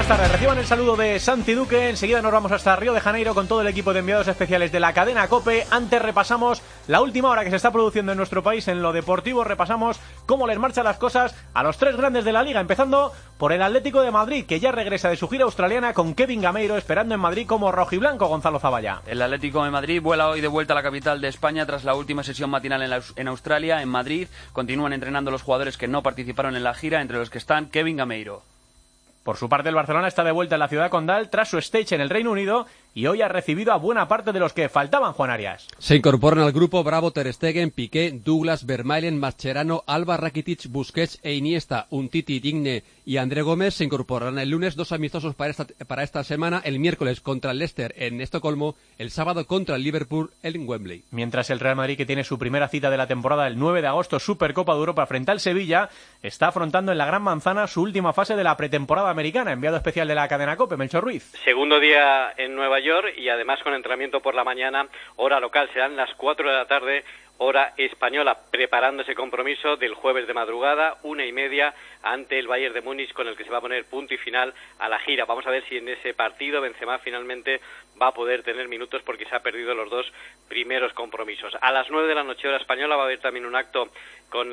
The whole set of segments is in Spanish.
buenas tardes. Reciban el saludo de Santi Duque. Enseguida nos vamos hasta Río de Janeiro con todo el equipo de enviados especiales de la cadena COPE. Antes repasamos la última hora que se está produciendo en nuestro país en lo deportivo. Repasamos cómo les marchan las cosas a los tres grandes de la liga, empezando por el Atlético de Madrid, que ya regresa de su gira australiana con Kevin Gameiro esperando en Madrid como rojiblanco. Gonzalo Zavalla. El Atlético de Madrid vuela hoy de vuelta a la capital de España tras la última sesión matinal en Australia. En Madrid continúan entrenando los jugadores que no participaron en la gira, entre los que están Kevin Gameiro. Por su parte, el Barcelona está de vuelta en la ciudad condal tras su stage en el Reino Unido y hoy ha recibido a buena parte de los que faltaban, Juan Arias. Se incorporan al grupo Bravo, Ter Stegen, Piqué, Douglas, Vermaelen, Mascherano, Alba, Rakitic, Busquets e Iniesta, Umtiti, Digne y André Gómez. Se incorporarán el lunes dos amistosos para esta semana, el miércoles contra el Leicester en Estocolmo, el sábado contra el Liverpool en Wembley. Mientras el Real Madrid, que tiene su primera cita de la temporada el 9 de agosto, Supercopa de Europa frente al Sevilla, está afrontando en la Gran Manzana su última fase de la pretemporada americana. Enviado especial de la cadena COPE, Melchor Ruiz. Segundo día en Nueva York y además con entrenamiento por la mañana, hora local, serán las 4 de la tarde, hora española, preparando ese compromiso del jueves de madrugada, 1:30, ante el Bayern de Múnich, con el que se va a poner punto y final a la gira. Vamos a ver si en ese partido Benzema finalmente va a poder tener minutos, porque se ha perdido los dos primeros compromisos. A las 9 de la noche, hora española, va a haber también un acto con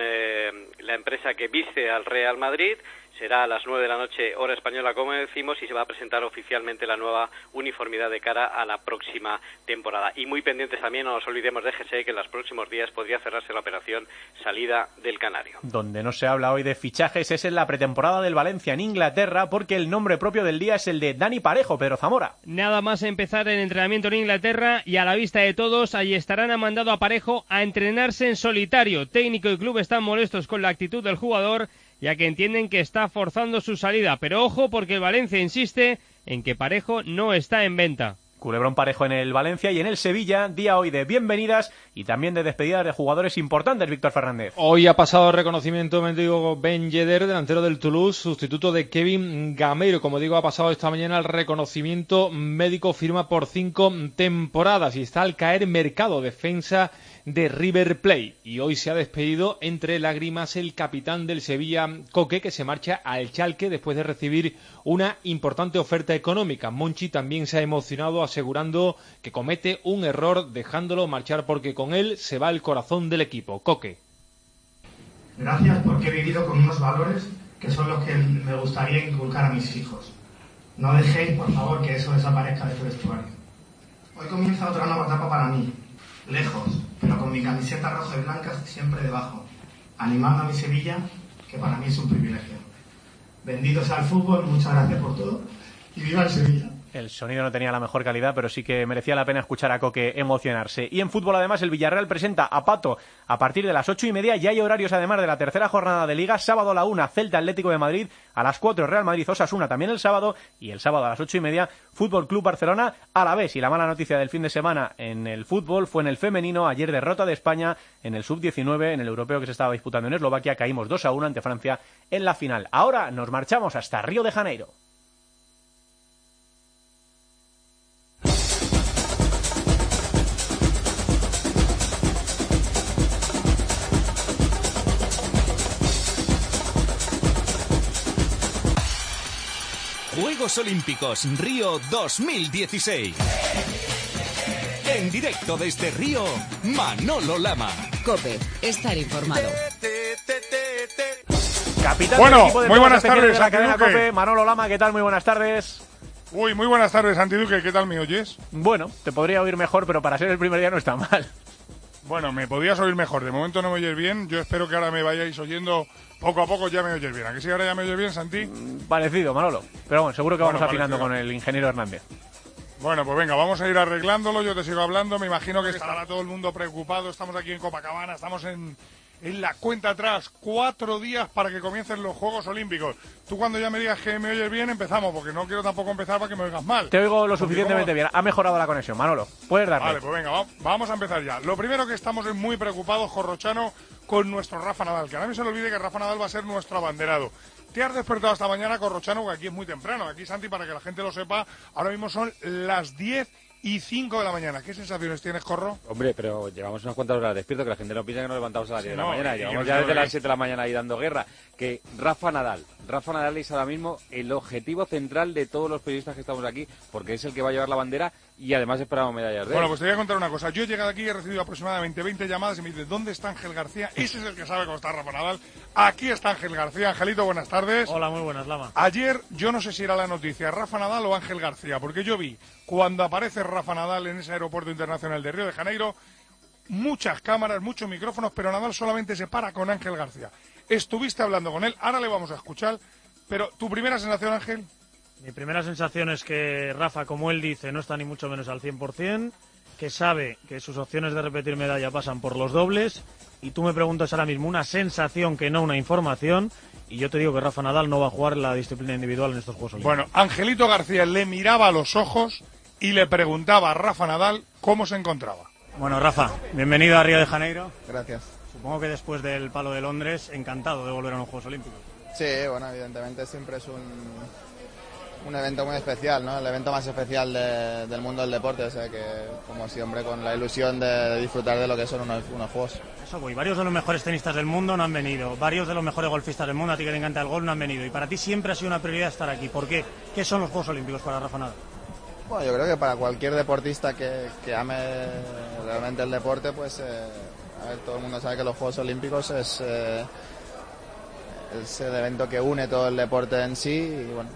la empresa que viste al Real Madrid. Será a las 9 de la noche, hora española, como decimos, y se va a presentar oficialmente la nueva uniformidad de cara a la próxima temporada. Y muy pendientes también, no nos olvidemos de GSE, que en los próximos días podría cerrarse la operación salida del Canario. Donde no se habla hoy de fichajes es en la pretemporada del Valencia en Inglaterra, porque el nombre propio del día es el de Dani Parejo. Pedro Zamora. Nada más empezar el entrenamiento en Inglaterra y a la vista de todos, allí estarán ha mandado a Parejo a entrenarse en solitario. Técnico y club están molestos con la actitud del jugador, ya que entienden que está forzando su salida. Pero ojo, porque el Valencia insiste en que Parejo no está en venta. Culebrón Parejo en el Valencia y en el Sevilla, día hoy de bienvenidas y también de despedidas de jugadores importantes, Víctor Fernández. Hoy ha pasado el reconocimiento, me digo, Ben Yedder, delantero del Toulouse, sustituto de Kevin Gameiro. Como digo, ha pasado esta mañana el reconocimiento médico, firma por 5 temporadas y está al caer Mercado, defensa de River Plate. Y hoy se ha despedido entre lágrimas el capitán del Sevilla, Coque, que se marcha al Schalke después de recibir una importante oferta económica. Monchi también se ha emocionado asegurando que comete un error dejándolo marchar, porque con él se va el corazón del equipo. Coque. Gracias, porque he vivido con unos valores que son los que me gustaría inculcar a mis hijos. No dejéis, por favor, que eso desaparezca de este vestuario. Hoy comienza otra nueva etapa para mí. Lejos, pero con mi camiseta roja y blanca siempre debajo, animando a mi Sevilla, que para mí es un privilegio. Bendito sea el fútbol, muchas gracias por todo y viva el Sevilla. El sonido no tenía la mejor calidad, pero sí que merecía la pena escuchar a Coque emocionarse. Y en fútbol, además, el Villarreal presenta a Pato a partir de las 8:30. Ya hay horarios, además, de la tercera jornada de Liga. Sábado a la 1, Celta Atlético de Madrid. A las 4, Real Madrid Osasuna, también el sábado. Y el sábado a las 8:30, Fútbol Club Barcelona Alavés. Y la mala noticia del fin de semana en el fútbol fue en el femenino. Ayer derrota de España en el sub-19, en el europeo que se estaba disputando en Eslovaquia. Caímos 2-1 ante Francia en la final. Ahora nos marchamos hasta Río de Janeiro. Juegos Olímpicos Río 2016. En directo desde Río, Manolo Lama. COPE, estar informado. Capitán bueno, del equipo de muy buenas de tardes, la cadena Santi Duque. COPE, Manolo Lama, ¿qué tal? Muy buenas tardes. Uy, muy buenas tardes, Santi Duque, ¿qué tal me oyes? Bueno, te podría oír mejor, pero para ser el primer día no está mal. Bueno, me podías oír mejor, de momento no me oyes bien, yo espero que ahora me vayáis oyendo poco a poco, ya me oyes bien. ¿A que sí ahora ya me oyes bien, Santi? Parecido, Manolo, pero bueno, seguro que vamos afinando parecido. con el ingeniero Hernández. Bueno, pues venga, vamos a ir arreglándolo, yo te sigo hablando, me imagino que estará todo el mundo preocupado, estamos aquí en Copacabana, estamos en la cuenta atrás, 4 días para que comiencen los Juegos Olímpicos. Tú cuando ya me digas que me oyes bien, empezamos, porque no quiero tampoco empezar para que me oigas mal. Te oigo lo suficientemente bien, ha mejorado la conexión, Manolo, puedes darle. Vale, pues venga, vamos a empezar ya. Lo primero que estamos es muy preocupados, Corrochano, con nuestro Rafa Nadal, que a nadie se le olvide que Rafa Nadal va a ser nuestro abanderado. Te has despertado esta mañana, Corrochano, que aquí es muy temprano. Aquí, Santi, para que la gente lo sepa, ahora mismo son las 10 5 de la mañana. ¿Qué sensaciones tienes, Corro? Hombre, pero llevamos unas cuantas horas despierto, que la gente no piensa que nos levantamos a las 10 de la mañana. Y Llevamos ya desde las 7 de la mañana ahí dando guerra. Que Rafa Nadal es ahora mismo el objetivo central de todos los periodistas que estamos aquí, porque es el que va a llevar la bandera y además esperamos medallas de él. Bueno, pues te voy a contar una cosa. Yo he llegado aquí y he recibido aproximadamente 20 llamadas y me dicen, ¿dónde está Ángel García? Ese es el que sabe cómo está Rafa Nadal. Aquí está Ángel García. Angelito, buenas tardes. Hola, muy buenas, Lama. Ayer, yo no sé si era la noticia Rafa Nadal o Ángel García, porque yo vi, cuando aparece Rafa Nadal en ese aeropuerto internacional de Río de Janeiro, muchas cámaras, muchos micrófonos, pero Nadal solamente se para con Ángel García. Estuviste hablando con él, ahora le vamos a escuchar, pero ¿tu primera sensación, Ángel? Mi primera sensación es que Rafa, como él dice, no está ni mucho menos al 100%, que sabe que sus opciones de repetir medalla pasan por los dobles, y tú me preguntas ahora mismo una sensación que no una información, y yo te digo que Rafa Nadal no va a jugar la disciplina individual en estos Juegos Olímpicos. Bueno, Angelito García le miraba a los ojos y le preguntaba a Rafa Nadal cómo se encontraba. Bueno, Rafa, bienvenido a Río de Janeiro. Gracias. Supongo que después del palo de Londres, encantado de volver a los Juegos Olímpicos. Sí, bueno, evidentemente siempre es un evento muy especial, ¿no? El evento más especial del mundo del deporte, o sea que, como siempre, con la ilusión de disfrutar de lo que son unos Juegos. Eso voy, varios de los mejores tenistas del mundo no han venido, varios de los mejores golfistas del mundo, a ti que te encanta el golf, no han venido, y para ti siempre ha sido una prioridad estar aquí. ¿Por qué? ¿Qué son los Juegos Olímpicos para Rafa Nadal? Bueno, yo creo que para cualquier deportista que ame realmente el deporte, pues a ver, todo el mundo sabe que los Juegos Olímpicos es el evento que une todo el deporte en sí, y bueno,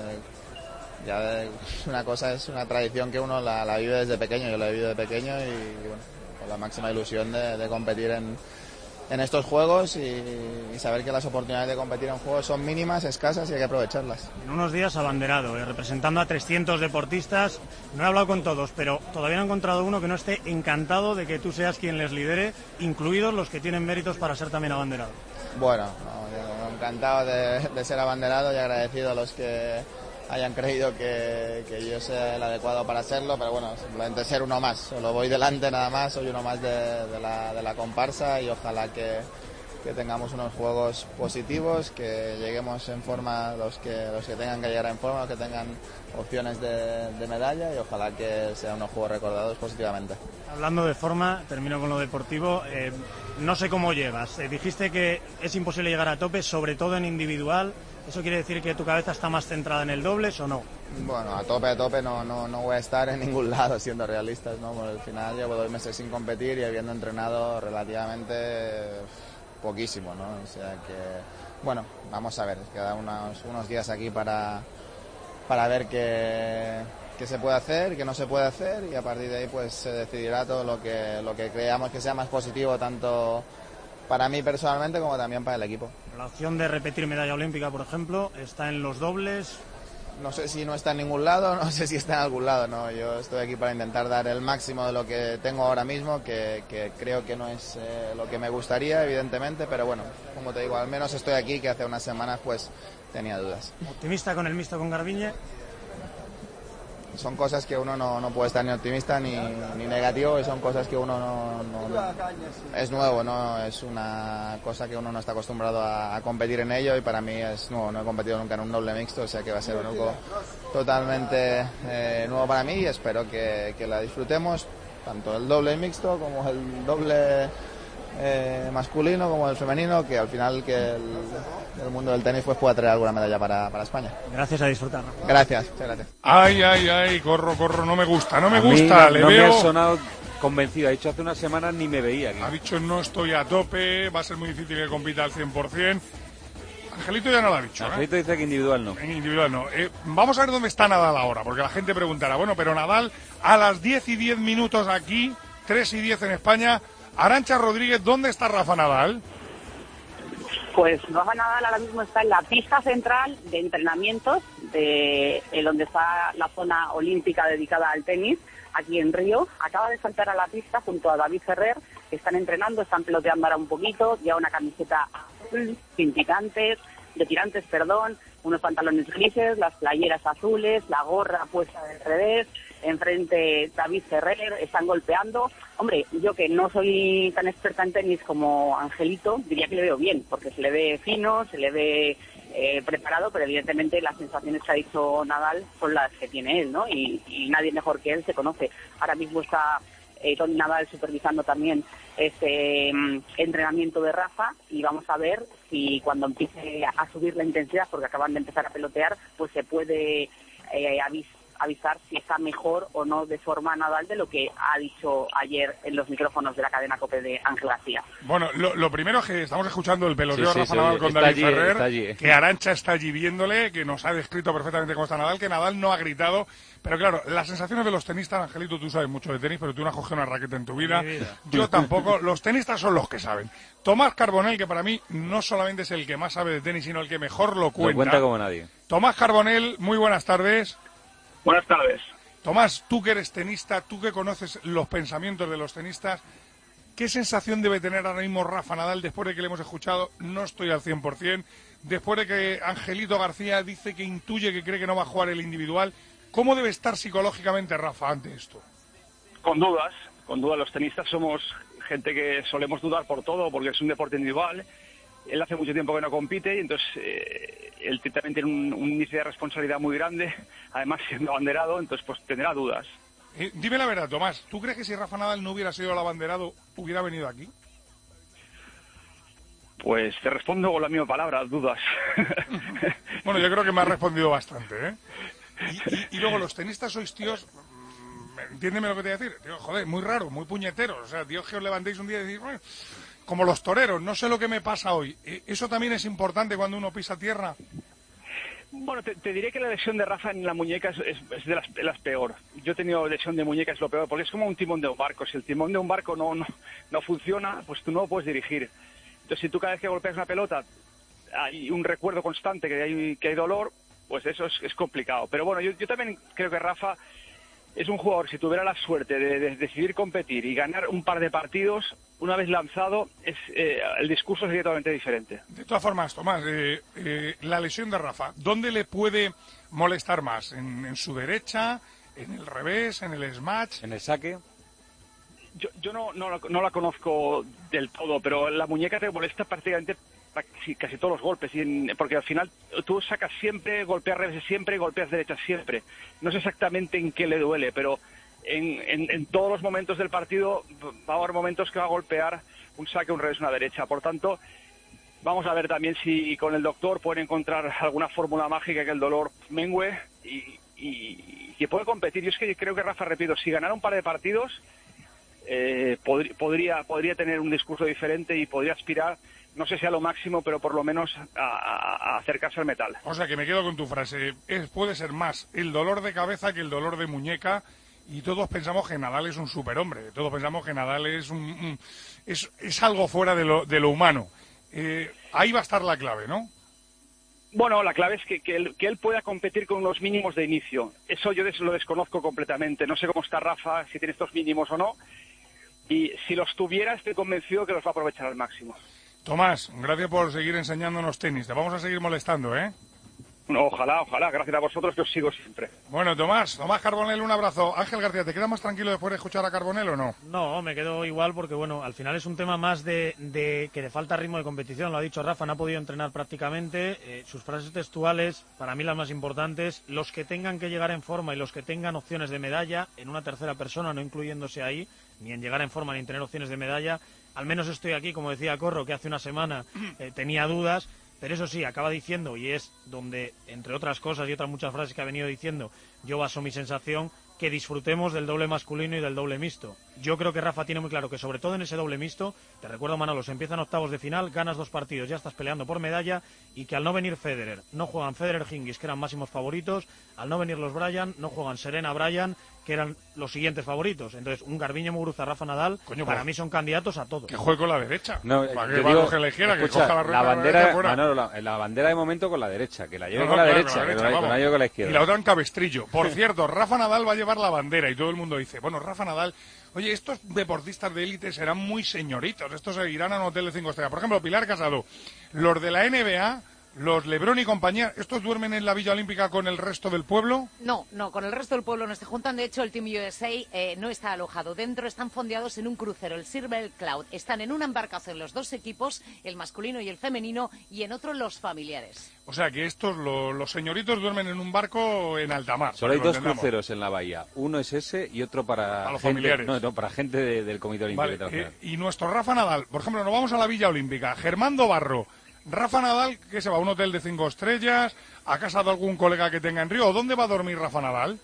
ya es una cosa, es una tradición que uno la vive desde pequeño. Yo la he vivido de pequeño y bueno, con la máxima ilusión de competir en estos Juegos y saber que las oportunidades de competir en Juegos son mínimas, escasas y hay que aprovecharlas. En unos días abanderado, representando a 300 deportistas. No he hablado con todos, pero todavía no he encontrado uno que no esté encantado de que tú seas quien les lidere, incluidos los que tienen méritos para ser también abanderado. Bueno, yo encantado de ser abanderado y agradecido a los que hayan creído que yo sea el adecuado para serlo, pero bueno, simplemente ser uno más. Solo voy delante nada más, soy uno más de la comparsa y ojalá que tengamos unos Juegos positivos, que lleguemos en forma los que tengan que llegar en forma, los que tengan opciones de medalla y ojalá que sean unos Juegos recordados positivamente. Hablando de forma, termino con lo deportivo, no sé cómo llegas. Dijiste que es imposible llegar a tope, sobre todo en individual. ¿Eso quiere decir que tu cabeza está más centrada en el dobles o no? Bueno, a tope no voy a estar en ningún lado, siendo realistas, ¿no? Por el final llevo 2 meses sin competir y habiendo entrenado relativamente poquísimo, ¿no? O sea que, bueno, vamos a ver, quedan unos días aquí para ver qué se puede hacer, qué no se puede hacer y a partir de ahí pues se decidirá todo lo que creamos que sea más positivo tanto para mí personalmente como también para el equipo. La opción de repetir medalla olímpica, por ejemplo, está en los dobles. No sé si no está en ningún lado, no sé si está en algún lado, no. Yo estoy aquí para intentar dar el máximo de lo que tengo ahora mismo, que creo que no es lo que me gustaría, evidentemente, pero bueno, como te digo, al menos estoy aquí, que hace unas semanas pues tenía dudas. ¿Optimista con el mixto con Garbiñe? Son cosas que uno no puede estar ni optimista ni negativo, y son cosas que uno no es nuevo, ¿no? Es una cosa que uno no está acostumbrado a competir en ello y para mí es nuevo. No he competido nunca en un doble mixto, o sea que va a ser algo totalmente nuevo para mí y espero que la disfrutemos, tanto el doble mixto como el doble masculino como el femenino, que al final que el mundo del tenis pues pueda traer alguna medalla para España. Gracias, a disfrutar. Gracias, muchas gracias. Ay, corro, no me gusta, no me veo... me ha sonado convencido, ha dicho hace unas semanas ni me veía aquí. Ha dicho no estoy a tope, va a ser muy difícil que compita al 100%. Angelito ya no lo ha dicho. Angelito dice que individual no. En individual no. Vamos a ver dónde está Nadal ahora, porque la gente preguntará, bueno, pero Nadal a las 10:10 aquí, 3:10 en España. Arantxa Rodríguez, ¿dónde está Rafa Nadal? Pues Rafa Nadal ahora mismo está en la pista central de entrenamientos de donde está la zona olímpica dedicada al tenis, aquí en Río. Acaba de saltar a la pista junto a David Ferrer, que están entrenando, están peloteando ahora un poquito, lleva una camiseta azul, de tirantes, unos pantalones grises, las playeras azules, la gorra puesta del revés. Enfrente David Ferrer, están golpeando. Hombre, yo que no soy tan experta en tenis como Angelito, diría que le veo bien, porque se le ve fino, se le ve preparado, pero evidentemente las sensaciones que ha dicho Nadal son las que tiene él, ¿no? Y nadie mejor que él se conoce. Ahora mismo está Tony Nadal supervisando también este entrenamiento de Rafa, y vamos a ver si cuando empiece a subir la intensidad, porque acaban de empezar a pelotear, pues se puede avisar si está mejor o no de forma Nadal de lo que ha dicho ayer en los micrófonos de la cadena COPE de Ángel García. Bueno, lo primero es que estamos escuchando el peloteo de Rafa Nadal con David Ferrer, que Arantxa está allí viéndole, que nos ha descrito perfectamente cómo está Nadal, que Nadal no ha gritado, pero claro, las sensaciones de los tenistas, Angelito, tú sabes mucho de tenis, pero tú no has cogido una raqueta en tu vida. Yo tampoco. Los tenistas son los que saben. Tomás Carbonell, que para mí no solamente es el que más sabe de tenis, sino el que mejor lo cuenta. Lo cuenta como nadie. Tomás Carbonell, muy buenas tardes. Buenas tardes. Tomás, tú que eres tenista, tú que conoces los pensamientos de los tenistas, ¿qué sensación debe tener ahora mismo Rafa Nadal después de que le hemos escuchado? No estoy al 100%. Después de que Angelito García dice que intuye que cree que no va a jugar el individual, ¿cómo debe estar psicológicamente Rafa ante esto? Con dudas. Los tenistas somos gente que solemos dudar por todo, porque es un deporte individual. Él hace mucho tiempo que no compite y entonces él también tiene un índice de responsabilidad muy grande, además siendo abanderado, entonces pues tendrá dudas. Dime la verdad, Tomás, ¿tú crees que si Rafa Nadal no hubiera sido el abanderado, hubiera venido aquí? Pues te respondo con la misma palabra, dudas. Bueno, yo creo que me has respondido bastante, ¿eh? Y luego los tenistas sois tíos, entiéndeme lo que te voy a decir, tío, joder, muy raro, muy puñeteros, o sea, tíos que os levantéis un día y decís, bueno, como los toreros, no sé lo que me pasa hoy. ¿Eso también es importante cuando uno pisa tierra? Bueno, te diré que la lesión de Rafa en la muñeca es de las peor. Yo he tenido lesión de muñeca, es lo peor, porque es como un timón de un barco. Si el timón de un barco no funciona, pues tú no lo puedes dirigir. Entonces, si tú cada vez que golpeas una pelota hay un recuerdo constante que hay dolor, pues eso es complicado. Pero bueno, yo también creo que Rafa es un jugador, si tuviera la suerte de decidir competir y ganar un par de partidos, una vez lanzado, el discurso sería totalmente diferente. De todas formas, Tomás, la lesión de Rafa, ¿dónde le puede molestar más? ¿En su derecha? ¿En el revés? ¿En el smash? ¿En el saque? Yo no la conozco del todo, pero la muñeca te molesta prácticamente casi todos los golpes, porque al final tú sacas siempre, golpeas revés siempre y golpeas derecha siempre. No sé exactamente en qué le duele, pero en todos los momentos del partido va a haber momentos que va a golpear un saque, un revés, una derecha. Por tanto, vamos a ver también si con el doctor pueden encontrar alguna fórmula mágica que el dolor mengüe y que puede competir. Yo es que creo que Rafa, repito, si ganara un par de partidos podría tener un discurso diferente y podría aspirar, no sé si a lo máximo, pero por lo menos a acercarse al metal. O sea, que me quedo con tu frase. Puede ser más el dolor de cabeza que el dolor de muñeca, y todos pensamos que Nadal es un superhombre. Todos pensamos que Nadal es es algo fuera de lo humano. Ahí va a estar la clave, ¿no? Bueno, la clave es que él pueda competir con unos mínimos de inicio. Eso yo lo desconozco completamente. No sé cómo está Rafa, si tiene estos mínimos o no. Y si los tuviera, estoy convencido que los va a aprovechar al máximo. Tomás, gracias por seguir enseñándonos tenis. Te vamos a seguir molestando, ¿eh? No, ojalá. Gracias a vosotros, que os sigo siempre. Bueno, Tomás Carbonell, un abrazo. Ángel García, ¿te quedas más tranquilo después de escuchar a Carbonell o no? No, me quedo igual porque, bueno, al final es un tema más de que le falta ritmo de competición. Lo ha dicho Rafa, no ha podido entrenar prácticamente. Sus frases textuales, para mí las más importantes, los que tengan que llegar en forma y los que tengan opciones de medalla en una tercera persona, no incluyéndose ahí, ni en llegar en forma ni en tener opciones de medalla. Al menos estoy aquí, como decía Corro, que hace una semana tenía dudas. Pero eso sí, acaba diciendo, y es donde, entre otras cosas y otras muchas frases que ha venido diciendo, yo baso mi sensación, que disfrutemos del doble masculino y del doble mixto. Yo creo que Rafa tiene muy claro que, sobre todo en ese doble mixto, te recuerdo, Manolo, se empiezan octavos de final, ganas 2 partidos, ya estás peleando por medalla, y que al no venir Federer, no juegan Federer-Hingis, que eran máximos favoritos, al no venir los Bryan, no juegan Serena-Bryan, que eran los siguientes favoritos. Entonces, un Garbiñe Muguruza, Rafa Nadal, para mí son candidatos a todos. Que juegue con la derecha. No, para que va a coger la izquierda, que coja la bandera fuera. Manolo, la bandera de momento con la derecha, que la lleve con la derecha, que no la lleve con la izquierda. Y la otra en cabestrillo. Por cierto, Rafa Nadal va a llevar la bandera y todo el mundo dice, bueno, Rafa Nadal, oye, estos deportistas de élite serán muy señoritos, estos se irán a un hotel de 5 estrellas. Por ejemplo, Pilar Casado, los de la NBA, los Lebrón y compañía, ¿estos duermen en la Villa Olímpica con el resto del pueblo? No, con el resto del pueblo no se juntan. De hecho, el Team USA no está alojado dentro, están fondeados en un crucero, el Silver Cloud. Están en una embarcación los dos equipos, el masculino y el femenino, y en otro los familiares. O sea que estos, los señoritos, duermen en un barco en alta mar. Solo hay dos cruceros en la bahía. Uno es ese y otro para los gente, familiares. No, para gente del Comité Olímpico Internacional. Y nuestro Rafa Nadal, por ejemplo, nos vamos a la Villa Olímpica. Germando Barro. Rafa Nadal, ¿qué se va? ¿A un hotel de 5 estrellas? ¿A casa de algún colega que tenga en Río? ¿Dónde va a dormir Rafa Nadal?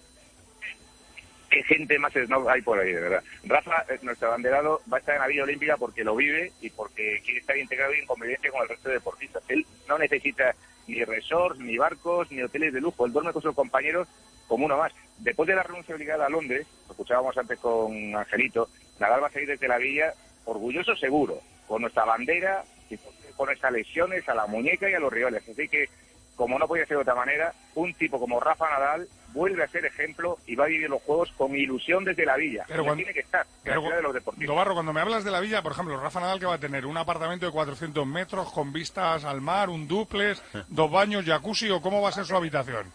Qué gente más snob hay por ahí, de verdad. Rafa, nuestro abanderado, va a estar en la Villa Olímpica porque lo vive y porque quiere estar integrado y en convivencia con el resto de deportistas. Él no necesita ni resorts, ni barcos, ni hoteles de lujo. Él duerme con sus compañeros como uno más. Después de la renuncia obligada a Londres, lo escuchábamos antes con Angelito, Nadal va a salir desde la Villa orgulloso seguro, con nuestra bandera, con nuestras lesiones a la muñeca y a los rivales. Así que, como no podía ser de otra manera, un tipo como Rafa Nadal vuelve a ser ejemplo y va a vivir los Juegos con ilusión desde la Villa. Pero tiene que estar, la ciudad de los deportistas. Dobarro, cuando me hablas de la Villa, por ejemplo, Rafa Nadal, que va a tener un apartamento de 400 metros con vistas al mar, un dúplex, 2 baños, jacuzzi, ¿o cómo va a ser su habitación?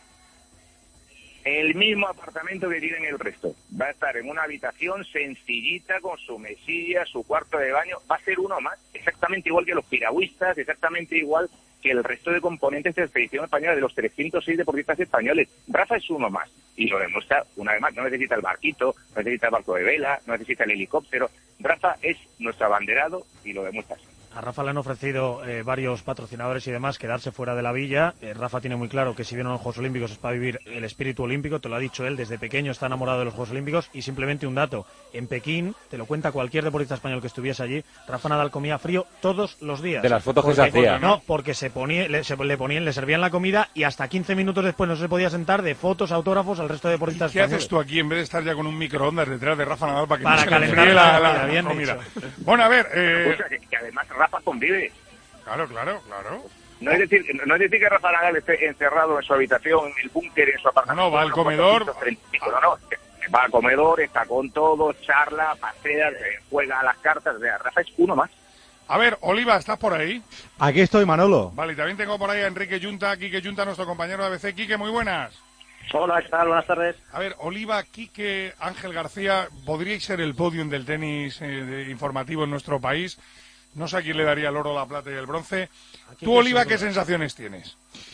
El mismo apartamento que tienen el resto. Va a estar en una habitación sencillita, con su mesilla, su cuarto de baño. Va a ser uno más, exactamente igual que los piragüistas, exactamente igual que el resto de componentes de la expedición española, de los 306 deportistas españoles. Rafa es uno más, y lo demuestra una vez más. No necesita el barquito, no necesita el barco de vela, no necesita el helicóptero. Rafa es nuestro abanderado y lo demuestra. A Rafa le han ofrecido varios patrocinadores y demás quedarse fuera de la villa. Rafa tiene muy claro que si vienen a los Juegos Olímpicos es para vivir el espíritu olímpico, te lo ha dicho él, desde pequeño está enamorado de los Juegos Olímpicos. Y simplemente un dato, en Pekín, te lo cuenta cualquier deportista español que estuviese allí, Rafa Nadal comía frío todos los días. De las fotos que se hacía. No, porque le servían la comida y hasta 15 minutos después no se podía sentar, de fotos, autógrafos al resto de deportistas ¿Qué españoles. haces tú aquí en vez de estar ya con un microondas detrás de Rafa Nadal para que Para no se calentar enfríe la comida? Bueno, a ver... Escucha, que además Rafa convive. Claro. No es decir que Rafa Nadal esté encerrado en su habitación, en el búnker, en su apartamento. No, va al comedor. No, va al comedor, está con todos, charla, pasea, juega a las cartas. O sea, Rafa es uno más. A ver, Oliva, ¿estás por ahí? Aquí estoy, Manolo. Vale, y también tengo por ahí a Enrique Yunta, Quique Yunta, nuestro compañero de ABC. Quique, muy buenas. Hola, ¿qué tal? Buenas tardes. A ver, Oliva, Quique, Ángel García, podríais ser el podium del tenis informativo en nuestro país. No sé a quién le daría el oro, la plata y el bronce. Tú, Oliva, ¿qué sensaciones tienes?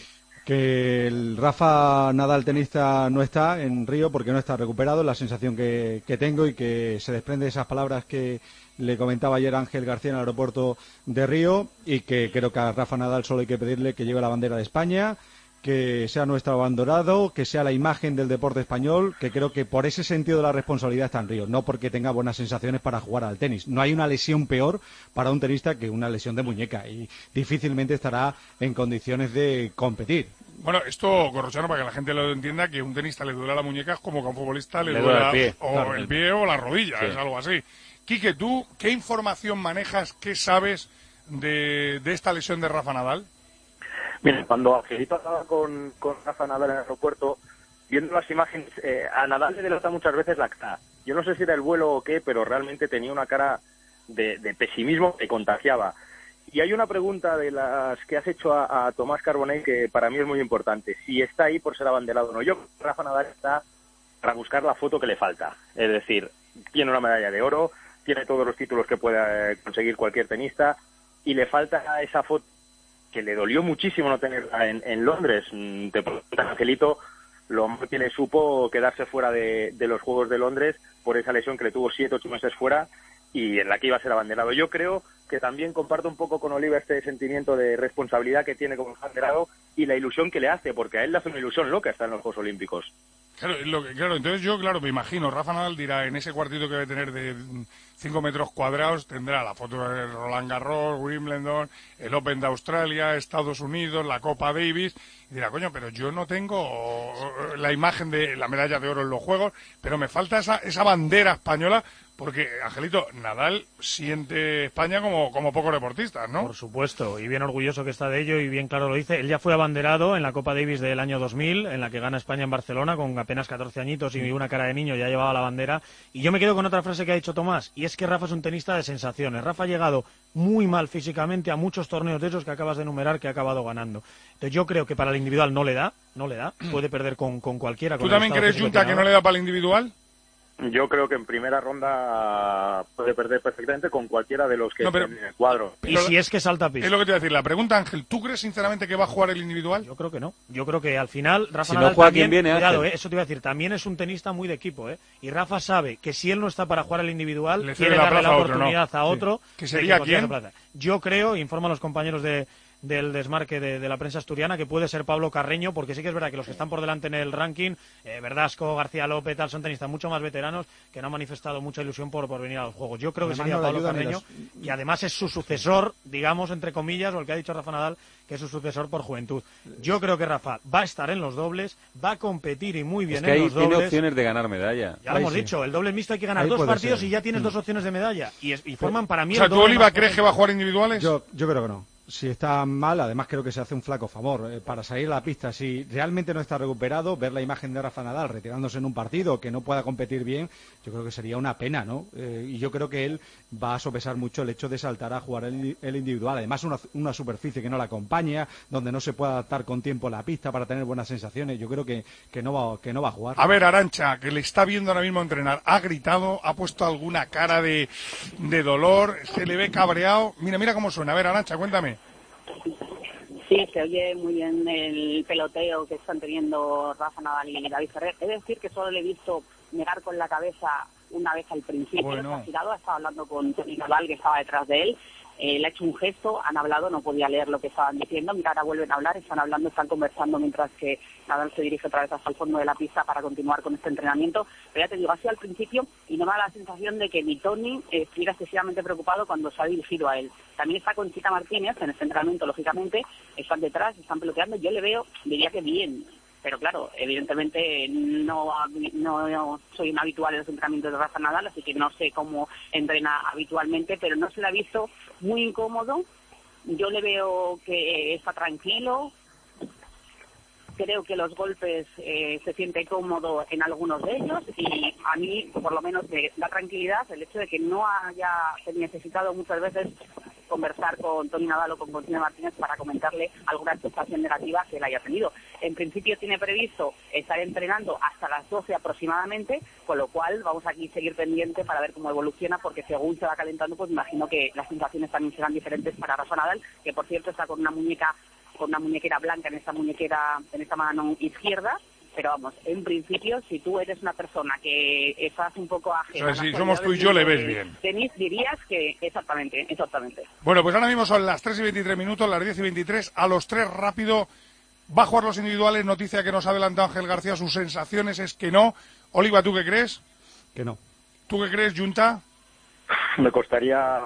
Que el Rafa Nadal tenista no está en Río porque no está recuperado, la sensación que tengo, y que se desprende de esas palabras que le comentaba ayer Ángel García en el aeropuerto de Río, y que creo que a Rafa Nadal solo hay que pedirle que lleve la bandera de España, que sea nuestro abanderado, que sea la imagen del deporte español, que creo que por ese sentido de la responsabilidad está en Río, no porque tenga buenas sensaciones para jugar al tenis. No hay una lesión peor para un tenista que una lesión de muñeca, y difícilmente estará en condiciones de competir. Bueno, esto, Corrochano, para que la gente lo entienda, que un tenista le duela la muñeca es como que a un futbolista le duela duela el pie. o Claro. el pie o la rodilla, Sí. es algo así. Quique, ¿tú qué información manejas, qué sabes de esta lesión de Rafa Nadal? Mira, cuando Angelito hablaba con Rafa Nadal en el aeropuerto, viendo las imágenes, a Nadal le delata muchas veces la cara. Yo no sé si era el vuelo o qué, pero realmente tenía una cara de pesimismo que contagiaba. Y hay una pregunta de las que has hecho a Tomás Carbonell que para mí es muy importante. Si está ahí por ser abanderado o no. Yo, Rafa Nadal está para buscar la foto que le falta. Es decir, tiene una medalla de oro, tiene todos los títulos que pueda conseguir cualquier tenista, y le falta esa foto que le dolió muchísimo no tenerla en Londres. Te preguntas, Angelito, lo mal que le supo quedarse fuera de los Juegos de Londres por esa lesión que le tuvo 7-8 meses fuera y en la que iba a ser abanderado. Yo creo que también comparto un poco con Oliva este sentimiento de responsabilidad que tiene como abanderado y la ilusión que le hace, porque a él le hace una ilusión loca estar en los Juegos Olímpicos. Claro, entonces yo, me imagino, Rafa Nadal dirá, en ese cuartito que debe tener de 5 metros cuadrados, tendrá la foto de Roland Garros, Wimbledon, el Open de Australia, Estados Unidos, la Copa Davis, y dirá, coño, pero yo no tengo la imagen de la medalla de oro en los Juegos, pero me falta esa bandera española, Porque, Angelito, Nadal siente España como pocos deportistas, ¿no? Por supuesto, y bien orgulloso que está de ello, y bien claro lo dice. Él ya fue abanderado en la Copa Davis del año 2000, en la que gana España en Barcelona, con apenas 14 añitos y una cara de niño, ya llevaba la bandera. Y yo me quedo con otra frase que ha dicho Tomás, y es que Rafa es un tenista de sensaciones. Rafa ha llegado muy mal físicamente a muchos torneos de esos que acabas de enumerar, que ha acabado ganando. Entonces yo creo que para el individual no le da, puede perder con cualquiera. ¿Tú también crees, Junta, que no le da para el individual? Yo creo que en primera ronda puede perder perfectamente con cualquiera de los que estén en el cuadro. Y si es que salta a pista. Es lo que te voy a decir. La pregunta, Ángel, ¿tú crees sinceramente que va a jugar el individual? Yo creo que no. Yo creo que al final Rafa si Nadal no juega también, quien viene, cuidado, Ángel. eso te iba a decir, también es un tenista muy de equipo, y Rafa sabe que si él no está para jugar el individual, le quiere la darle plaza la a otro, oportunidad ¿no? a otro. Sí. ¿Que sería quién? Yo creo, informan los compañeros del desmarque de la prensa asturiana, que puede ser Pablo Carreño, porque sí que es verdad que los que están por delante en el ranking, Verdasco, García López, tal, son tenistas mucho más veteranos que no han manifestado mucha ilusión por venir a los Juegos. Yo creo que Además, sería no le Pablo ayudan Carreño, y además es su sucesor, digamos, entre comillas, o el que ha dicho Rafa Nadal, que es su sucesor por juventud. Yo creo que Rafa va a estar en los dobles, va a competir y muy bien es que en ahí los dobles. tiene opciones de ganar medalla. Ya lo hemos dicho, el doble mixto hay que ganar Ahí 2 puede partidos ser. y ya tienes 2 opciones de medalla. Y forman para mí O sea, el ¿tú, doble Oliva, más crees que va a jugar individuales? Yo creo que no. Si está mal, además creo que se hace un flaco favor para salir a la pista. Si realmente no está recuperado, ver la imagen de Rafa Nadal retirándose en un partido que no pueda competir bien, yo creo que sería una pena, ¿no? Y yo creo que él va a sopesar mucho el hecho de saltar a jugar el individual. Además, una superficie que no la acompaña, donde no se puede adaptar con tiempo la pista para tener buenas sensaciones. Yo creo que no va a jugar. A ver, Arantxa, que le está viendo ahora mismo entrenar, ha gritado, ha puesto alguna cara de dolor, se le ve cabreado. Mira cómo suena. A ver, Arantxa, cuéntame. Sí, se oye muy bien el peloteo que están teniendo Rafa Nadal y David Ferrer. He de decir que solo le he visto negar con la cabeza una vez al principio. Bueno. Ha girado, ha estado hablando con Toni Nadal, que estaba detrás de él. Le ha hecho un gesto, han hablado, no podía leer lo que estaban diciendo. Mira, ahora vuelven a hablar, están hablando, están conversando mientras que Nadal se dirige otra vez hasta el fondo de la pista para continuar con este entrenamiento. Pero ya te digo, ha sido al principio y no me da la sensación de que ni Toni estuviera excesivamente preocupado cuando se ha dirigido a él. También está Conchita Martínez en este entrenamiento, lógicamente, están detrás, están peloteando. Yo le veo, diría que bien. Pero claro, evidentemente no soy un habitual en los entrenamientos de Rafa Nadal, así que no sé cómo entrena habitualmente, pero no se le ha visto muy incómodo. Yo le veo que está tranquilo. Creo que los golpes se siente cómodo en algunos de ellos y a mí, por lo menos, me da tranquilidad el hecho de que no haya necesitado muchas veces conversar con Toni Nadal o con Conchita Martínez para comentarle alguna sensación negativa que él haya tenido. En principio tiene previsto estar entrenando hasta las 12 aproximadamente, con lo cual vamos aquí a seguir pendiente para ver cómo evoluciona, porque según se va calentando, pues imagino que las sensaciones también serán diferentes para Rafa Nadal, que por cierto está con una muñequera blanca en esta mano izquierda. Pero vamos, en principio, si tú eres una persona que estás un poco ajena... O sea, si somos tú y yo, le ves bien. Tenis, dirías que exactamente. Bueno, pues ahora mismo son las 3 y 23 minutos, las 10 y 23. A los 3, rápido, va a jugar los individuales. Noticia que nos ha adelantado Ángel García. Sus sensaciones es que no. Oliva, ¿tú qué crees? Que no. ¿Tú qué crees, Junta? Me costaría...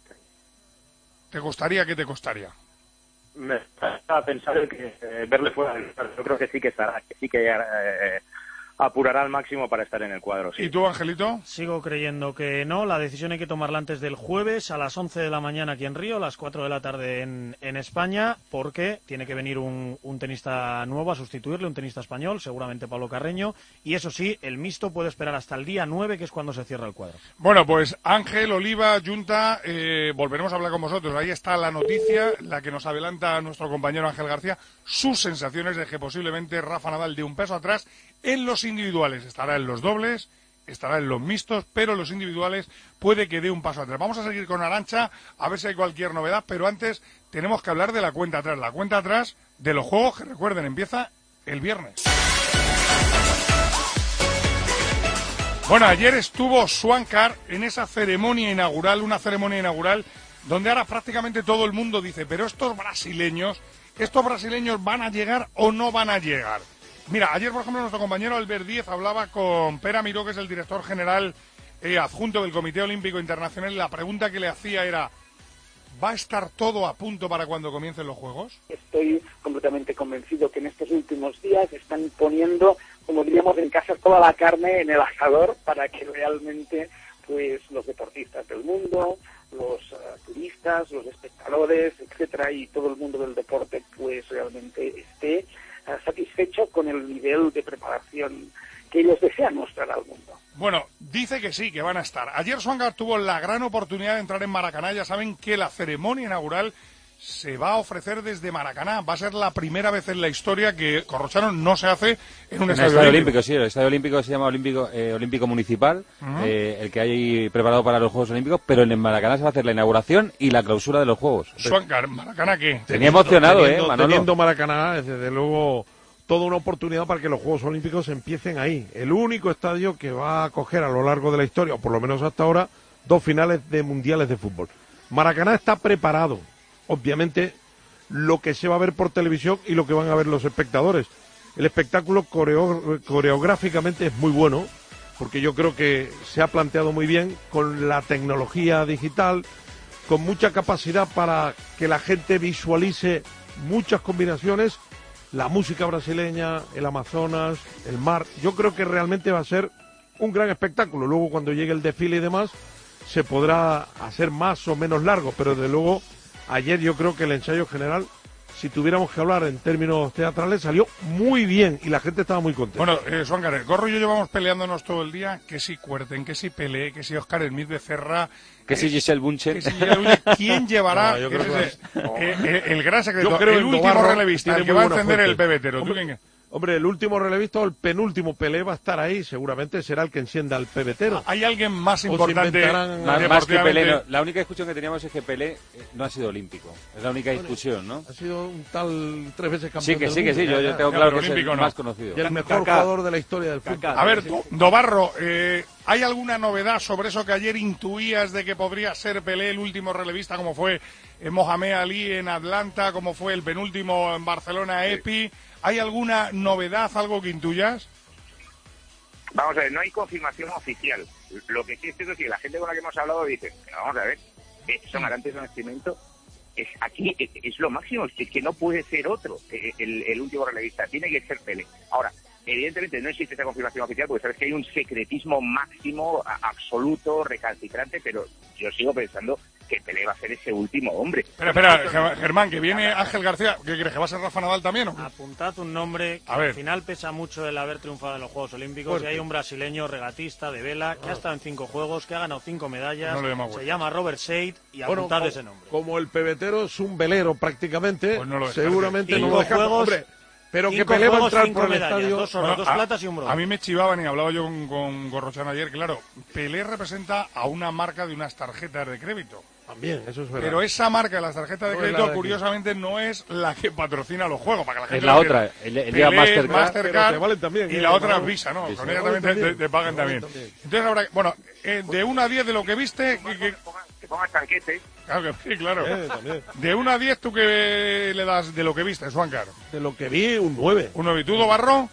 ¿Te costaría? ¿Qué te costaría? Me a pensar que verle fuera. Yo creo que sí que estará, que sí que apurará al máximo para estar en el cuadro. Sí. ¿Y tú, Angelito? Sigo creyendo que no. La decisión hay que tomarla antes del jueves a las 11 de la mañana aquí en Río, a las 4 de la tarde en España, porque tiene que venir un tenista nuevo a sustituirle, un tenista español, seguramente Pablo Carreño, y eso sí, el mixto puede esperar hasta el día 9, que es cuando se cierra el cuadro. Bueno, pues Ángel, Oliva, Junta, volveremos a hablar con vosotros. Ahí está la noticia, la que nos adelanta nuestro compañero Ángel García, sus sensaciones de que posiblemente Rafa Nadal dé un paso atrás en los individuales. Estará en los dobles, estará en los mixtos, pero en los individuales puede que dé un paso atrás. Vamos a seguir con Arantxa, a ver si hay cualquier novedad, pero antes tenemos que hablar de la cuenta atrás. La cuenta atrás de los juegos, que recuerden, empieza el viernes. Bueno, ayer estuvo Swankar en esa ceremonia inaugural, donde ahora prácticamente todo el mundo dice, pero estos brasileños van a llegar o no van a llegar. Mira, ayer, por ejemplo, nuestro compañero Albert Díez hablaba con Pere Miró, que es el director general adjunto del Comité Olímpico Internacional, y la pregunta que le hacía era, ¿va a estar todo a punto para cuando comiencen los Juegos? Estoy completamente convencido que en estos últimos días están poniendo, como diríamos en casa, toda la carne en el asador para que realmente pues los deportistas del mundo, los turistas, los espectadores, etcétera, y todo el mundo del deporte pues realmente esté satisfecho con el nivel de preparación que ellos desean mostrar al mundo. Bueno, dice que sí, que van a estar. Ayer Swankar tuvo la gran oportunidad de entrar en Maracaná. Ya saben que la ceremonia inaugural se va a ofrecer desde Maracaná. Va a ser la primera vez en la historia que Corrochano no se hace en un estadio olímpico. Sí, el estadio olímpico se llama Olímpico Municipal, el que hay preparado para los Juegos Olímpicos, pero en Maracaná se va a hacer la inauguración y la clausura de los Juegos. Swankar, ¿Maracaná qué? Tenía emocionado, Manolo. Teniendo Maracaná, desde luego, toda una oportunidad para que los Juegos Olímpicos empiecen ahí. El único estadio que va a acoger a lo largo de la historia, o por lo menos hasta ahora, 2 finales de mundiales de fútbol. Maracaná está preparado. Obviamente, lo que se va a ver por televisión y lo que van a ver los espectadores. El espectáculo coreográficamente es muy bueno, porque yo creo que se ha planteado muy bien con la tecnología digital, con mucha capacidad para que la gente visualice muchas combinaciones, la música brasileña, el Amazonas, el mar. Yo creo que realmente va a ser un gran espectáculo. Luego, cuando llegue el desfile y demás, se podrá hacer más o menos largo, pero desde luego ayer yo creo que el ensayo general, si tuviéramos que hablar en términos teatrales, salió muy bien y la gente estaba muy contenta. Bueno, Swankar, el Gorro y yo llevamos peleándonos todo el día, que si Cuerten, que si Pelé, que si Óscar Hermídez Becerra, que si Giselle Bunchen. ¿Quién llevará el gran secreto? Yo creo el último relevista, el que va a encender el pebetero. Hombre, el último relevista o el penúltimo Pelé va a estar ahí, seguramente será el que encienda el pebetero. ¿Hay alguien más importante? Más que Pelé, no. La única discusión que teníamos es que Pelé no ha sido olímpico. Es la única discusión, ¿no? Ha sido un tal 3 veces campeón del mundo. Sí, yo tengo claro que es el más conocido. Y el mejor jugador de la historia del fútbol. A ver, Dobarro, ¿hay alguna novedad sobre eso que ayer intuías de que podría ser Pelé el último relevista, como fue Mohamed Ali en Atlanta, como fue el penúltimo en Barcelona, Epi? ¿Hay alguna novedad, algo que intuyas? Vamos a ver, no hay confirmación oficial. Lo que sí es cierto es que la gente con la que hemos hablado dice, vamos a ver, son garantes de nacimiento, aquí es lo máximo, es que no puede ser otro el último relevista, tiene que ser Pelé. Ahora, evidentemente no existe esa confirmación oficial porque sabes que hay un secretismo máximo, absoluto, recalcitrante, pero yo sigo pensando que Pelé va a ser ese último hombre. Espera, Germán, que viene Ángel García, ¿qué crees, que va a ser Rafa Nadal también o qué? Apuntad un nombre que al final pesa mucho el haber triunfado en los Juegos Olímpicos, y hay un brasileño regatista de vela que ha estado en 5 juegos, que ha ganado 5 medallas, se llama Robert Seid, y apuntad ese nombre. Como el pebetero es un velero prácticamente, pues no seguramente no lo dejamos. Hombre, pero que Pelé va a entrar por el estadio. 2 oros, 2 platas y un bronce. A mí me chivaban, y hablaba yo con Gorrochano ayer, claro, Pelé representa a una marca de unas tarjetas de crédito. También, eso es verdad. Pero esa marca de las tarjetas de crédito, curiosamente, no es la que patrocina los juegos. Para que la gente es la otra, el día Mastercard valen también, y la otra es Visa, ¿no? Con ella también te pagan también. Entonces, ahora, bueno, de 1 a 10 de lo que viste... Que pongas tanquete. Claro que sí, claro. De 1 a 10, ¿tú qué le das de lo que viste, Swankar? De lo que vi, un 9. ¿Un 9? ¿Y tú, Dobarro?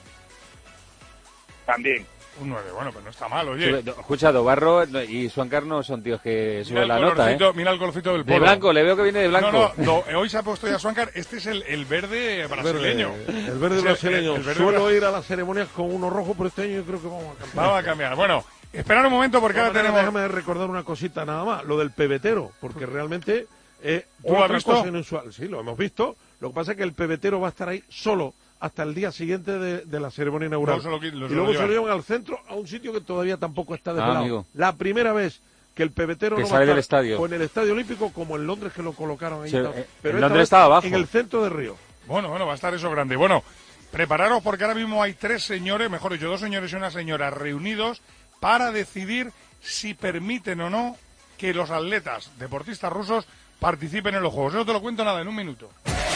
También. Un 9, bueno, pues no está mal, oye. Escucha, Dobarro y Swankar no son tíos que suben la nota, Mira el colorcito del polo. De blanco, le veo que viene de blanco. No, hoy se ha puesto ya Swankar, este es el verde brasileño. El verde brasileño. Suelo ir a las ceremonias con uno rojo, pero este año yo creo que vamos a cambiar. Vamos a cambiar. Bueno, esperad un momento porque ahora tenemos... Déjame recordar una cosita nada más, lo del pebetero, porque realmente ¿Tú lo has visto? Cosa inusual. Sí, lo hemos visto. Lo que pasa es que el pebetero va a estar ahí solo hasta el día siguiente de la ceremonia inaugural. Y luego se lo llevan al centro, a un sitio que todavía tampoco está desvelado. La primera vez que el pebetero no sale del estadio, o en el Estadio Olímpico, como en Londres, que lo colocaron ahí. Pero en Londres estaba abajo. En el centro de Río. Bueno, va a estar eso grande. Bueno, prepararos porque ahora mismo hay 3 señores, mejor dicho, 2 señores y una señora reunidos para decidir si permiten o no que los atletas deportistas rusos participen en los Juegos. Eso te lo cuento en un minuto.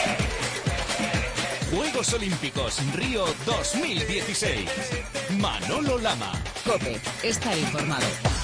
Juegos Olímpicos Río 2016. Manolo Lama. COPE. Estar informado.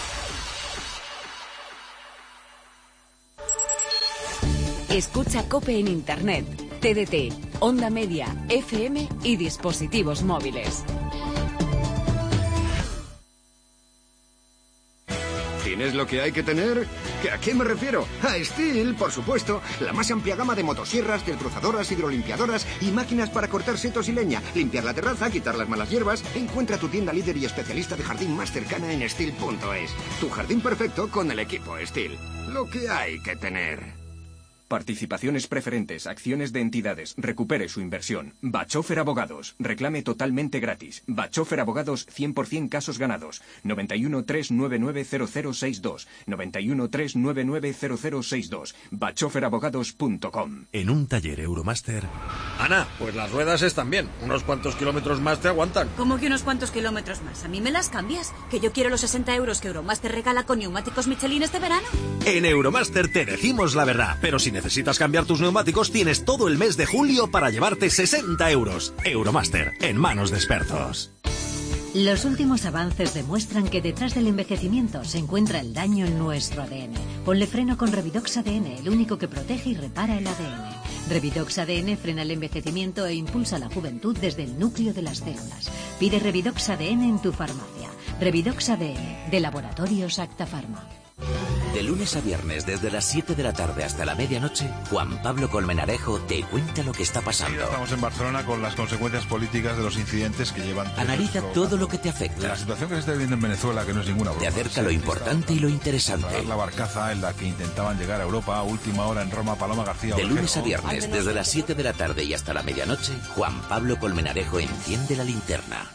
Escucha COPE en Internet, TDT, Onda Media, FM y dispositivos móviles. ¿Tienes lo que hay que tener? ¿A qué me refiero? A Stihl, por supuesto. La más amplia gama de motosierras, desbrozadoras, hidrolimpiadoras y máquinas para cortar setos y leña, limpiar la terraza, quitar las malas hierbas. Encuentra tu tienda líder y especialista de jardín más cercana en Stihl.es. Tu jardín perfecto con el equipo Stihl. Lo que hay que tener. Participaciones preferentes, acciones de entidades. Recupere su inversión. Bachofer Abogados. Reclame totalmente gratis. Bachofer Abogados, 100% casos ganados. 91 399 0062. 91 399 0062. bachoferabogados.com. En un taller Euromaster... Ana, pues las ruedas están bien. Unos cuantos kilómetros más te aguantan. ¿Cómo que unos cuantos kilómetros más? A mí me las cambias. Que yo quiero los 60 euros que Euromaster regala con neumáticos Michelin este verano. En Euromaster te decimos la verdad, pero si necesitas cambiar tus neumáticos, tienes todo el mes de julio para llevarte 60 euros. Euromaster, en manos de expertos. Los últimos avances demuestran que detrás del envejecimiento se encuentra el daño en nuestro ADN. Ponle freno con Revidox ADN, el único que protege y repara el ADN. Revidox ADN frena el envejecimiento e impulsa la juventud desde el núcleo de las células. Pide Revidox ADN en tu farmacia. Revidox ADN, de Laboratorios Acta Pharma. De lunes a viernes, desde las 7 de la tarde hasta la medianoche, Juan Pablo Colmenarejo te cuenta lo que está pasando. Estamos en Barcelona con las consecuencias políticas de los incidentes que llevan... Analiza todo lo que te afecta. La situación que se está viviendo en Venezuela, que no es ninguna broma. Te acerca lo importante y lo interesante. La barcaza en la que intentaban llegar a Europa a última hora en Roma, Paloma García. De lunes a viernes, desde las 7 de la tarde y hasta la medianoche, Juan Pablo Colmenarejo enciende la linterna.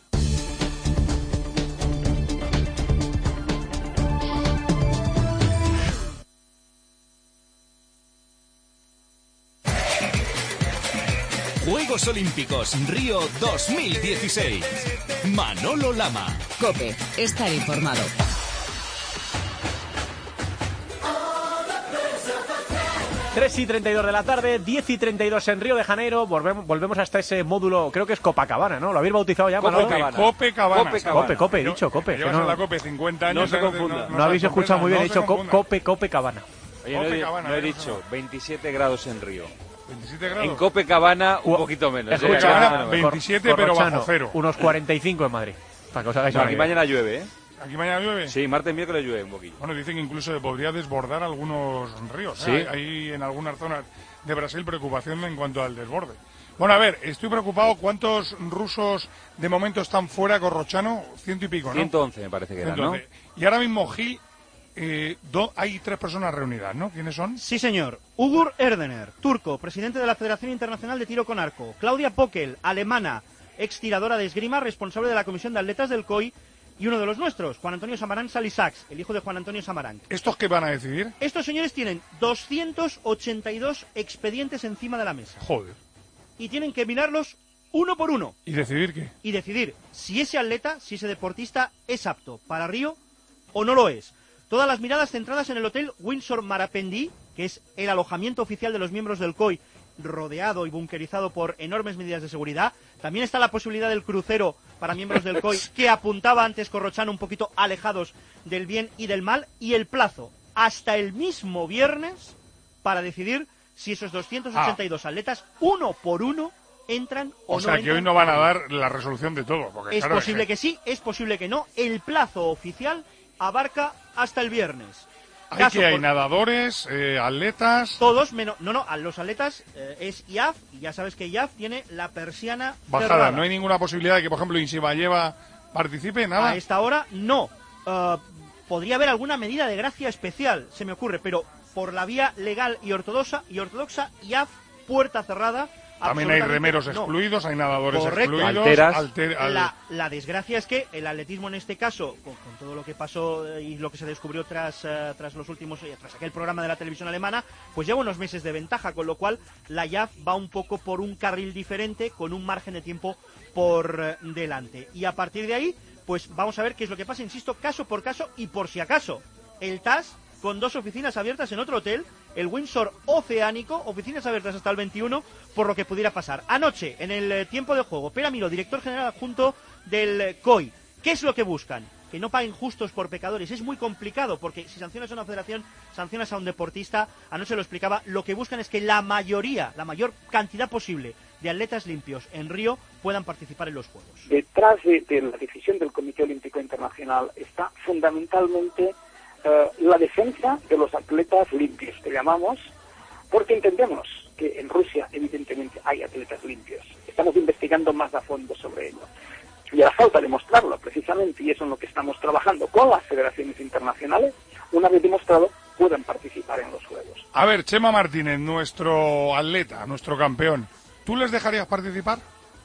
Juegos Olímpicos Río 2016. Manolo Lama. COPE. Estar informado. Tres y 32 de la tarde, 10 y 32 en Río de Janeiro. Volvemos hasta ese módulo, creo que es Copacabana, ¿no? ¿Lo habéis bautizado ya, Manolo? Copacabana. He dicho Cope. Llevas en la Cope 50 años. No se confunda. No habéis escuchado muy bien, he dicho Copacabana. Oye, no he dicho 27 grados en Río. 27 grados. En Copacabana un poquito menos. Escucha, 27 pero bajo cero. Unos 45 en Madrid. Para que os hagáis aquí mañana llueve, ¿eh? ¿Aquí mañana llueve? Sí, martes y miércoles llueve un poquito. Bueno, dicen que incluso se podría desbordar algunos ríos. ¿Sí? Hay en algunas zonas de Brasil preocupación en cuanto al desborde. Bueno, a ver, estoy preocupado. ¿Cuántos rusos de momento están fuera, Corrochano? 100 y pico, ¿no? 111 me parece que eran, ¿no? Y ahora mismo, Gil, hay 3 personas reunidas, ¿no? ¿Quiénes son? Sí, señor. Ugur Erdener, turco, presidente de la Federación Internacional de Tiro con Arco. Claudia Pockel, alemana, ex tiradora de esgrima, responsable de la Comisión de Atletas del COI. Y uno de los nuestros, Juan Antonio Samarán Salisax, el hijo de Juan Antonio Samarán. ¿Estos qué van a decidir? Estos señores tienen 282 expedientes encima de la mesa. Joder. Y tienen que mirarlos uno por uno. ¿Y decidir qué? Y decidir si ese atleta, si ese deportista es apto para Río o no lo es. Todas las miradas centradas en el hotel Windsor Marapendi, que es el alojamiento oficial de los miembros del COI, rodeado y bunkerizado por enormes medidas de seguridad. También está la posibilidad del crucero para miembros del COI, que apuntaba antes Corrochano, un poquito alejados del bien y del mal, y el plazo hasta el mismo viernes para decidir si esos 282 atletas, uno por uno, entran o no. O sea, que hoy no van a dar la resolución de todo. Porque, es claro, posible que sí, es posible que no. El plazo oficial abarca hasta el viernes. Hay nadadores, atletas... Todos, menos... No, los atletas es IAF, y ya sabes que IAF tiene la persiana bajada. Cerrada. No hay ninguna posibilidad de que, por ejemplo, Insibayeva participe, nada. A esta hora, no. Podría haber alguna medida de gracia especial, se me ocurre, pero por la vía legal y ortodoxa, IAF, puerta cerrada. También hay remeros excluidos, hay nadadores excluidos. La desgracia es que el atletismo en este caso, con todo lo que pasó y lo que se descubrió tras aquel programa de la televisión alemana, pues lleva unos meses de ventaja, con lo cual la IAF va un poco por un carril diferente, con un margen de tiempo por delante. Y a partir de ahí, pues vamos a ver qué es lo que pasa, insisto, caso por caso y por si acaso. El TAS, con 2 oficinas abiertas en otro hotel, el Windsor Oceánico, oficinas abiertas hasta el 21, por lo que pudiera pasar. Anoche, en el tiempo de juego, Pere Miró, director general adjunto del COI, ¿qué es lo que buscan? Que no paguen justos por pecadores. Es muy complicado, porque si sancionas a una federación, sancionas a un deportista, anoche lo explicaba, lo que buscan es que la mayor cantidad posible de atletas limpios en Río puedan participar en los Juegos. Detrás de la decisión del Comité Olímpico Internacional está fundamentalmente la defensa de los atletas limpios, que llamamos, porque entendemos que en Rusia evidentemente hay atletas limpios. Estamos investigando más a fondo sobre ello. Y ahora falta demostrarlo precisamente, y eso es lo que estamos trabajando con las federaciones internacionales. Una vez demostrado, puedan participar en los Juegos. A ver, Chema Martínez, nuestro atleta, nuestro campeón, ¿tú les dejarías participar?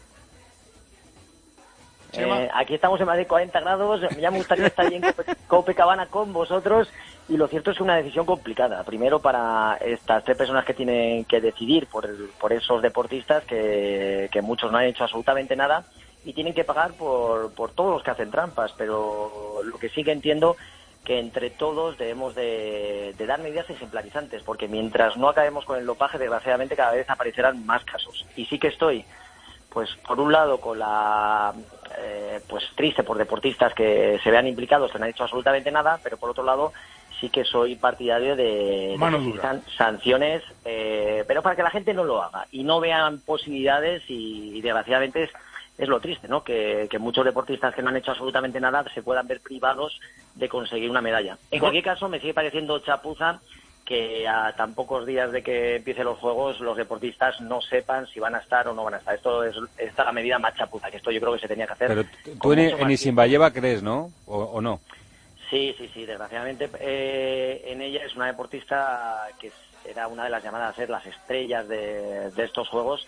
Aquí estamos en Madrid 40 grados, ya me gustaría estar ahí en Copacabana con vosotros, y lo cierto es una decisión complicada. Primero para estas 3 personas que tienen que decidir por esos deportistas que muchos no han hecho absolutamente nada y tienen que pagar por todos los que hacen trampas, pero lo que sí que entiendo que entre todos debemos de dar medidas ejemplarizantes, porque mientras no acabemos con el dopaje, desgraciadamente cada vez aparecerán más casos. Y sí que estoy, pues por un lado, con la pues triste por deportistas que se vean implicados, que no han hecho absolutamente nada, pero por otro lado sí que soy partidario de que existan sanciones, pero para que la gente no lo haga y no vean posibilidades, y desgraciadamente es lo triste, ¿no? Que muchos deportistas que no han hecho absolutamente nada se puedan ver privados de conseguir una medalla. En cualquier caso, me sigue pareciendo chapuza que a tan pocos días de que empiecen los Juegos los deportistas no sepan si van a estar o no van a estar. Esta es la medida más chapuza, que esto yo creo que se tenía que hacer. Pero tú en Isinbayeva crees, ¿no? ¿O no? Sí, desgraciadamente en ella es una deportista que era una de las llamadas a ser las estrellas de estos Juegos,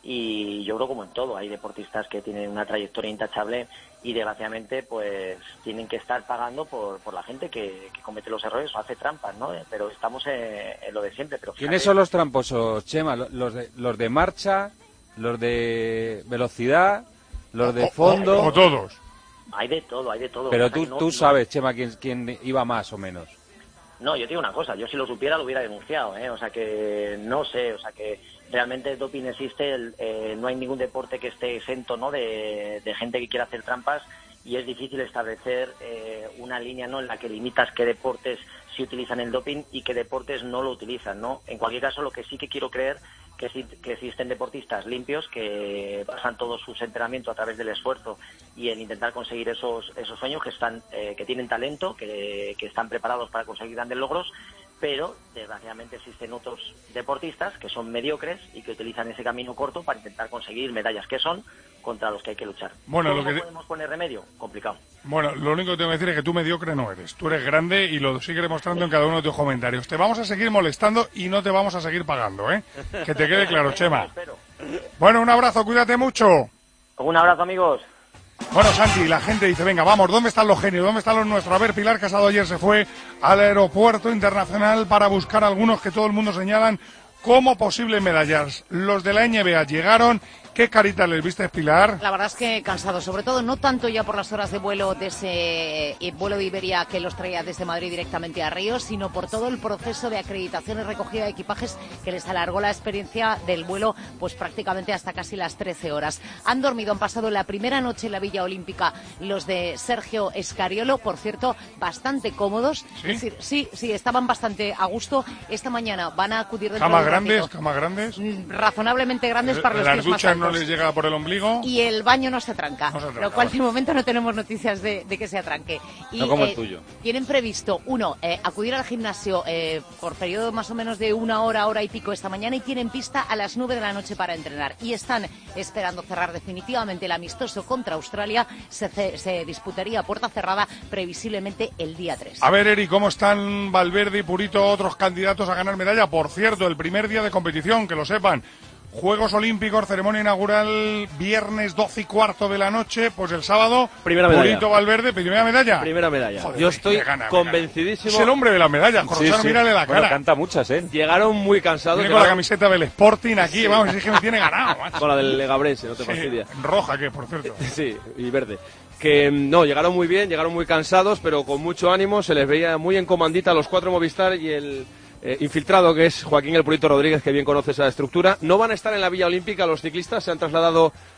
y yo creo como en todo, hay deportistas que tienen una trayectoria intachable y desgraciadamente pues tienen que estar pagando por la gente que comete los errores o hace trampas, ¿no? Pero estamos en lo de siempre. Pero ¿quiénes son los tramposos, Chema? ¿Los de marcha, los de velocidad, los de fondo? O todos. Hay de todo. Pero tú sabes, Chema, quién iba más o menos. No, yo te digo una cosa, yo si lo supiera lo hubiera denunciado, ¿eh? O sea que no sé, o sea que realmente el doping existe, no hay ningún deporte que esté exento, ¿no? de gente que quiera hacer trampas, y es difícil establecer una línea, ¿no? En la que limitas qué deportes sí utilizan el doping y qué deportes no lo utilizan, ¿no? En cualquier caso, lo que sí que quiero creer que existen deportistas limpios que basan todo su entrenamiento a través del esfuerzo y en intentar conseguir esos sueños, que tienen talento, que están preparados para conseguir grandes logros, pero desgraciadamente existen otros deportistas que son mediocres y que utilizan ese camino corto para intentar conseguir medallas, que son contra los que hay que luchar. Bueno, ¿Cómo podemos poner remedio? Complicado. Bueno, lo único que tengo que decir es que tú mediocre no eres. Tú eres grande y lo sigues demostrando en cada uno de tus comentarios. Te vamos a seguir molestando y no te vamos a seguir pagando, ¿eh? Que te quede claro, Chema. Bueno, un abrazo, cuídate mucho. Un abrazo, amigos. Bueno, Santi, la gente dice, venga, vamos, ¿dónde están los genios? ¿Dónde están los nuestros? A ver, Pilar Casado ayer se fue al aeropuerto internacional para buscar algunos que todo el mundo señalan como posibles medallas. Los de la NBA llegaron. ¿Qué carita les viste, Pilar? La verdad es que cansado, sobre todo no tanto ya por las horas de vuelo de ese vuelo de Iberia que los traía desde Madrid directamente a Río, sino por todo el proceso de acreditación y recogida de equipajes que les alargó la experiencia del vuelo pues prácticamente hasta casi las 13 horas. Han dormido, han pasado la primera noche en la Villa Olímpica los de Sergio Escariolo, por cierto, bastante cómodos. ¿Sí? Es decir, sí, estaban bastante a gusto. Esta mañana van a acudir dentro ¿Camas de un ratito. camas grandes? Razonablemente grandes para los pies más altos. ¿No les llega por el ombligo? Y el baño no se atranca, lo cual de momento no tenemos noticias de que se atranque. Y, no como el tuyo. Tienen previsto, acudir al gimnasio por periodo más o menos de una hora y pico esta mañana, y tienen pista a las 9 de la noche para entrenar. Y están esperando cerrar definitivamente el amistoso contra Australia. Se disputaría a puerta cerrada previsiblemente el día 3. A ver, Eri, ¿cómo están Valverde y Purito, otros candidatos a ganar medalla? Por cierto, el primer día de competición, que lo sepan. Juegos Olímpicos, ceremonia inaugural, viernes 12:15 de la noche, pues el sábado, primera medalla. Purito Valverde, primera medalla. Primera medalla. Joder, yo estoy gana, convencidísimo. Es el hombre de las medallas, Corozano, sí. mírale la cara. Bueno, canta muchas, ¿eh? Llegaron muy cansados. Viene con la camiseta del Sporting aquí, vamos, es que me tiene ganado, macho. Con la del Legabrense, no te fastidia. Roja, que por cierto. Sí, y verde. Que no, llegaron muy bien, llegaron muy cansados, pero con mucho ánimo, se les veía muy en comandita a los 4 Movistar y el infiltrado, que es Joaquín El Purito Rodríguez, que bien conoce esa estructura. No van a estar en la Villa Olímpica los ciclistas, se han trasladado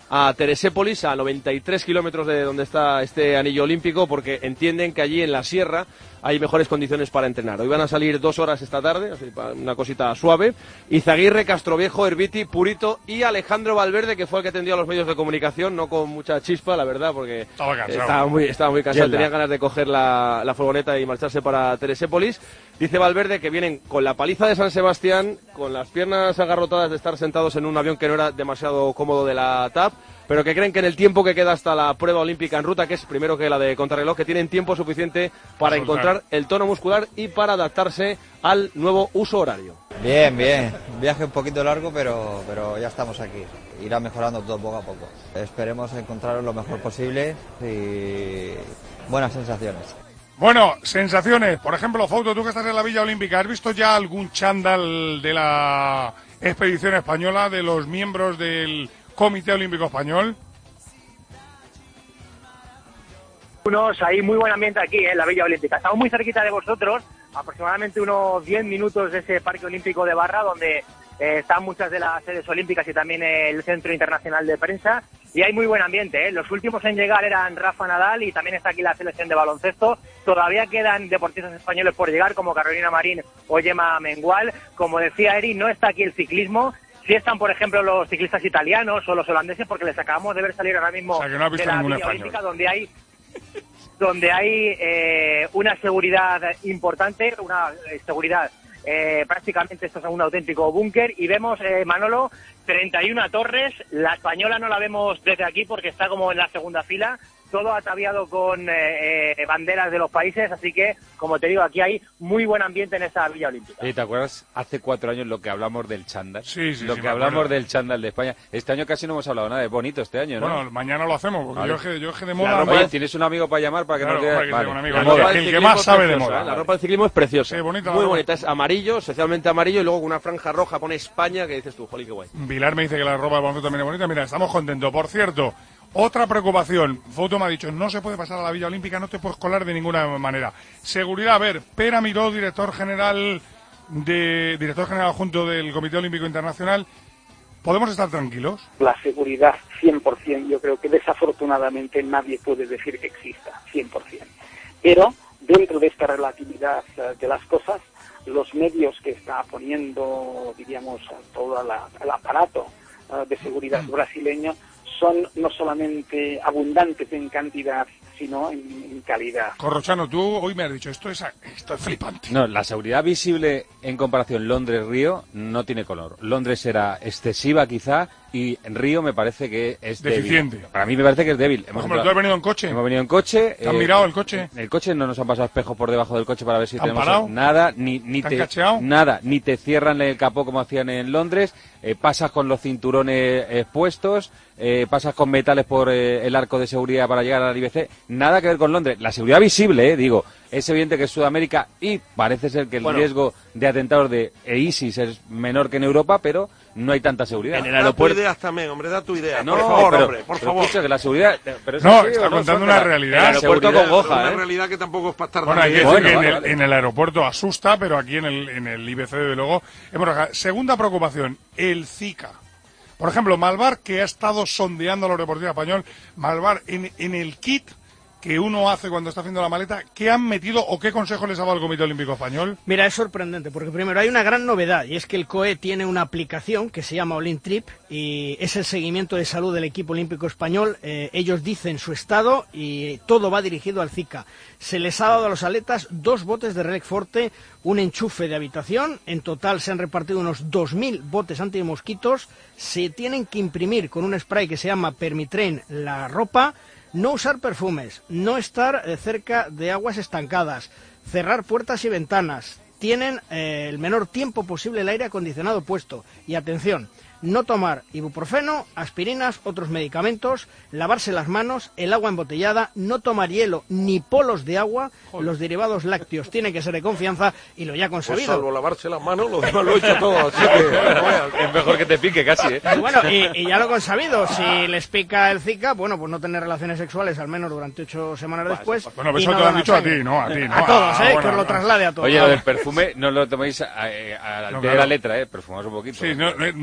a Teresépolis, a 93 kilómetros de donde está este anillo olímpico, porque entienden que allí en la sierra hay mejores condiciones para entrenar. Hoy van a salir 2 horas esta tarde, así, una cosita suave. Izaguirre, Castroviejo, Herbiti, Purito y Alejandro Valverde, que fue el que atendió a los medios de comunicación, no con mucha chispa, la verdad, porque estaba muy cansado, tenía ganas de coger la furgoneta y marcharse para Teresépolis. Dice Valverde que vienen con la paliza de San Sebastián, con las piernas agarrotadas de estar sentados en un avión que no era demasiado cómodo de la TAP, pero que creen que en el tiempo que queda hasta la prueba olímpica en ruta, que es primero que la de contrarreloj, que tienen tiempo suficiente para encontrar el tono muscular y para adaptarse al nuevo uso horario. Bien, un viaje un poquito largo, pero ya estamos aquí, irá mejorando todo poco a poco. Esperemos encontrar lo mejor posible y buenas sensaciones. Bueno, sensaciones, por ejemplo, Fouto, tú que estás en la Villa Olímpica, ¿has visto ya algún chándal de la expedición española, de los miembros del Comité Olímpico Español? Hay muy buen ambiente aquí en la Villa Olímpica. Estamos muy cerquita de vosotros, aproximadamente unos 10 minutos de ese Parque Olímpico de Barra, donde están muchas de las sedes olímpicas y también el Centro Internacional de Prensa. Y hay muy buen ambiente, ¿eh? Los últimos en llegar eran Rafa Nadal y también está aquí la selección de baloncesto. Todavía quedan deportistas españoles por llegar, como Carolina Marín o Gemma Mengual. Como decía Eri, no está aquí el ciclismo. Sí están, por ejemplo, los ciclistas italianos o los holandeses, porque les acabamos de ver salir ahora mismo que no has visto de la Villa Olímpica, donde hay una seguridad importante, una seguridad prácticamente esto es un auténtico búnker, y vemos, Manolo, 31 torres. La española no la vemos desde aquí porque está como en la segunda fila, todo ataviado con banderas de los países, así que, como te digo, aquí hay muy buen ambiente en esa Villa Olímpica. ¿Te acuerdas hace 4 años lo que hablamos del chándal? Sí, hablamos del chándal de España. Este año casi no hemos hablado nada de bonito este año, ¿no? Bueno, mañana lo hacemos, porque vale. yo es que de moda... Oye, ¿tienes un amigo para llamar para que nos diga? Vale. Un amigo, el que más sabe de moda. La ropa del ciclismo es preciosa. Sí, bonita, muy bonita, es amarillo, especialmente amarillo, y luego con una franja roja pone España, que dices tú, jolín, qué guay. Vilar me dice que la ropa de baloncesto también es bonita. Mira, estamos contentos. Por cierto, otra preocupación. Fouto me ha dicho, no se puede pasar a la Villa Olímpica, no te puedes colar de ninguna manera. Seguridad, a ver, Pera Miró, director general adjunto del Comité Olímpico Internacional. ¿Podemos estar tranquilos? La seguridad, 100%. Yo creo que desafortunadamente nadie puede decir que exista, 100%. Pero dentro de esta relatividad de las cosas, los medios que está poniendo, diríamos, todo el aparato de seguridad brasileño son no solamente abundantes en cantidad, sino en calidad. Corrochano, tú hoy me has dicho, esto es flipante. No, la seguridad visible en comparación Londres-Río no tiene color. Londres era excesiva quizá, y en Río me parece que es deficiente. Débil. Para mí me parece que es débil. Por ejemplo, ¿tú has venido en coche? Hemos venido en coche. ¿Te han mirado el coche? El coche no nos han pasado espejos por debajo del coche para ver si ¿Te han tenemos parado? nada, ni ¿Te han cacheado? Nada, ni te cierran el capó como hacían en Londres. Pasas con los cinturones expuestos, pasas con metales por el arco de seguridad para llegar al IBC. Nada que ver con Londres. La seguridad visible, digo, es evidente que es Sudamérica y parece ser que el riesgo de atentados de ISIS es menor que en Europa, pero no hay tanta seguridad. En el aeropuerto... Da tu ideas también, hombre, da tu idea. No, por favor, pero, hombre, por pero favor. Escucha, que la seguridad... Pero no, está contando una realidad. El aeropuerto con Goja, una realidad que tampoco es para estar... Bueno, hay que decir que en el aeropuerto asusta, pero aquí en el IBC, de luego... Segunda preocupación, el Zika. Por ejemplo, Malvar, que ha estado sondeando a los deportistas españoles, Malvar, en el kit que uno hace cuando está haciendo la maleta, ¿qué han metido o qué consejo les ha dado el Comité Olímpico Español? Mira, es sorprendente, porque primero hay una gran novedad, y es que el COE tiene una aplicación que se llama Olintrip, y es el seguimiento de salud del equipo olímpico español. Ellos dicen su estado, y todo va dirigido al Zika. Se les ha dado a los atletas 2 botes de Relic Forte, un enchufe de habitación. En total se han repartido unos 2.000 botes antimosquitos. Se tienen que imprimir con un spray que se llama Permitren la ropa. No usar perfumes, no estar cerca de aguas estancadas, cerrar puertas y ventanas. Tienen el menor tiempo posible el aire acondicionado puesto. Y atención, no tomar ibuprofeno, aspirinas, otros medicamentos, lavarse las manos, el agua embotellada, no tomar hielo ni polos de agua. Joder. Los derivados lácteos tienen que ser de confianza y lo ya consabido. Pues salvo lavarse las manos, lo demás lo he hecho todo. Así que, es mejor que te pique casi, ¿eh? Y bueno, y ya lo consabido. Si les pica el Zika, bueno, pues no tener relaciones sexuales al menos durante 8 semanas después. Bueno, eso te lo han dicho a ti, ¿no? A ti, ¿no? A todos, bueno, que os lo traslade a todos. Oye, lo del perfume no lo toméis a la letra, perfumaos un poquito. Sí, no, más bien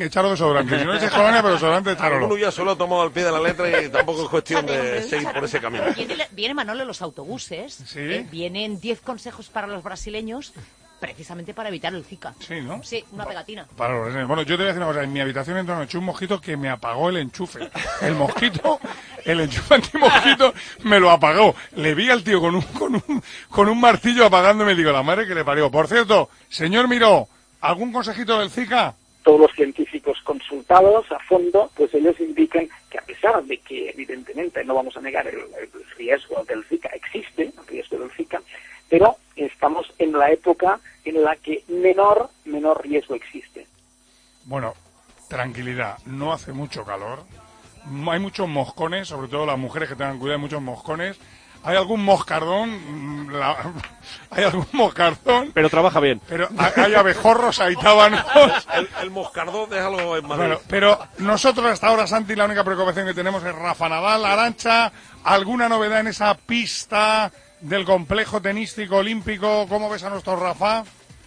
echaros desodorante. Si no echéis colonia, pero desodorante, echaroslo. Alguno ya solo ha tomado al pie de la letra y tampoco es cuestión de seguir por ese camino. Viene Manolo en los autobuses, ¿Sí? Vienen 10 consejos para los brasileños, precisamente para evitar el Zika. Sí, ¿no? Sí, una pegatina. Bueno, yo te voy a decir una cosa. En mi habitación entró anoche un mosquito que me apagó el enchufe. El enchufe antimosquito me lo apagó. Le vi al tío con un martillo apagándome y digo, la madre que le parió. Por cierto, señor Miró, ¿algún consejito del Zika? Todos los científicos consultados a fondo, pues ellos indican que a pesar de que evidentemente no vamos a negar el riesgo del Zika, existe el riesgo del Zika, pero estamos en la época en la que menor riesgo existe. Bueno, tranquilidad, no hace mucho calor, hay muchos moscones, sobre todo las mujeres que tengan cuidado, hay muchos moscones. ¿Hay algún moscardón? ¿Hay algún moscardón? Pero trabaja bien. Pero hay abejorros, hay tábanos. El moscardón, déjalo en Madrid. Bueno, pero nosotros hasta ahora, Santi, la única preocupación que tenemos es Rafa Nadal. Arantxa, ¿alguna novedad en esa pista del complejo tenístico olímpico? ¿Cómo ves a nuestro Rafa?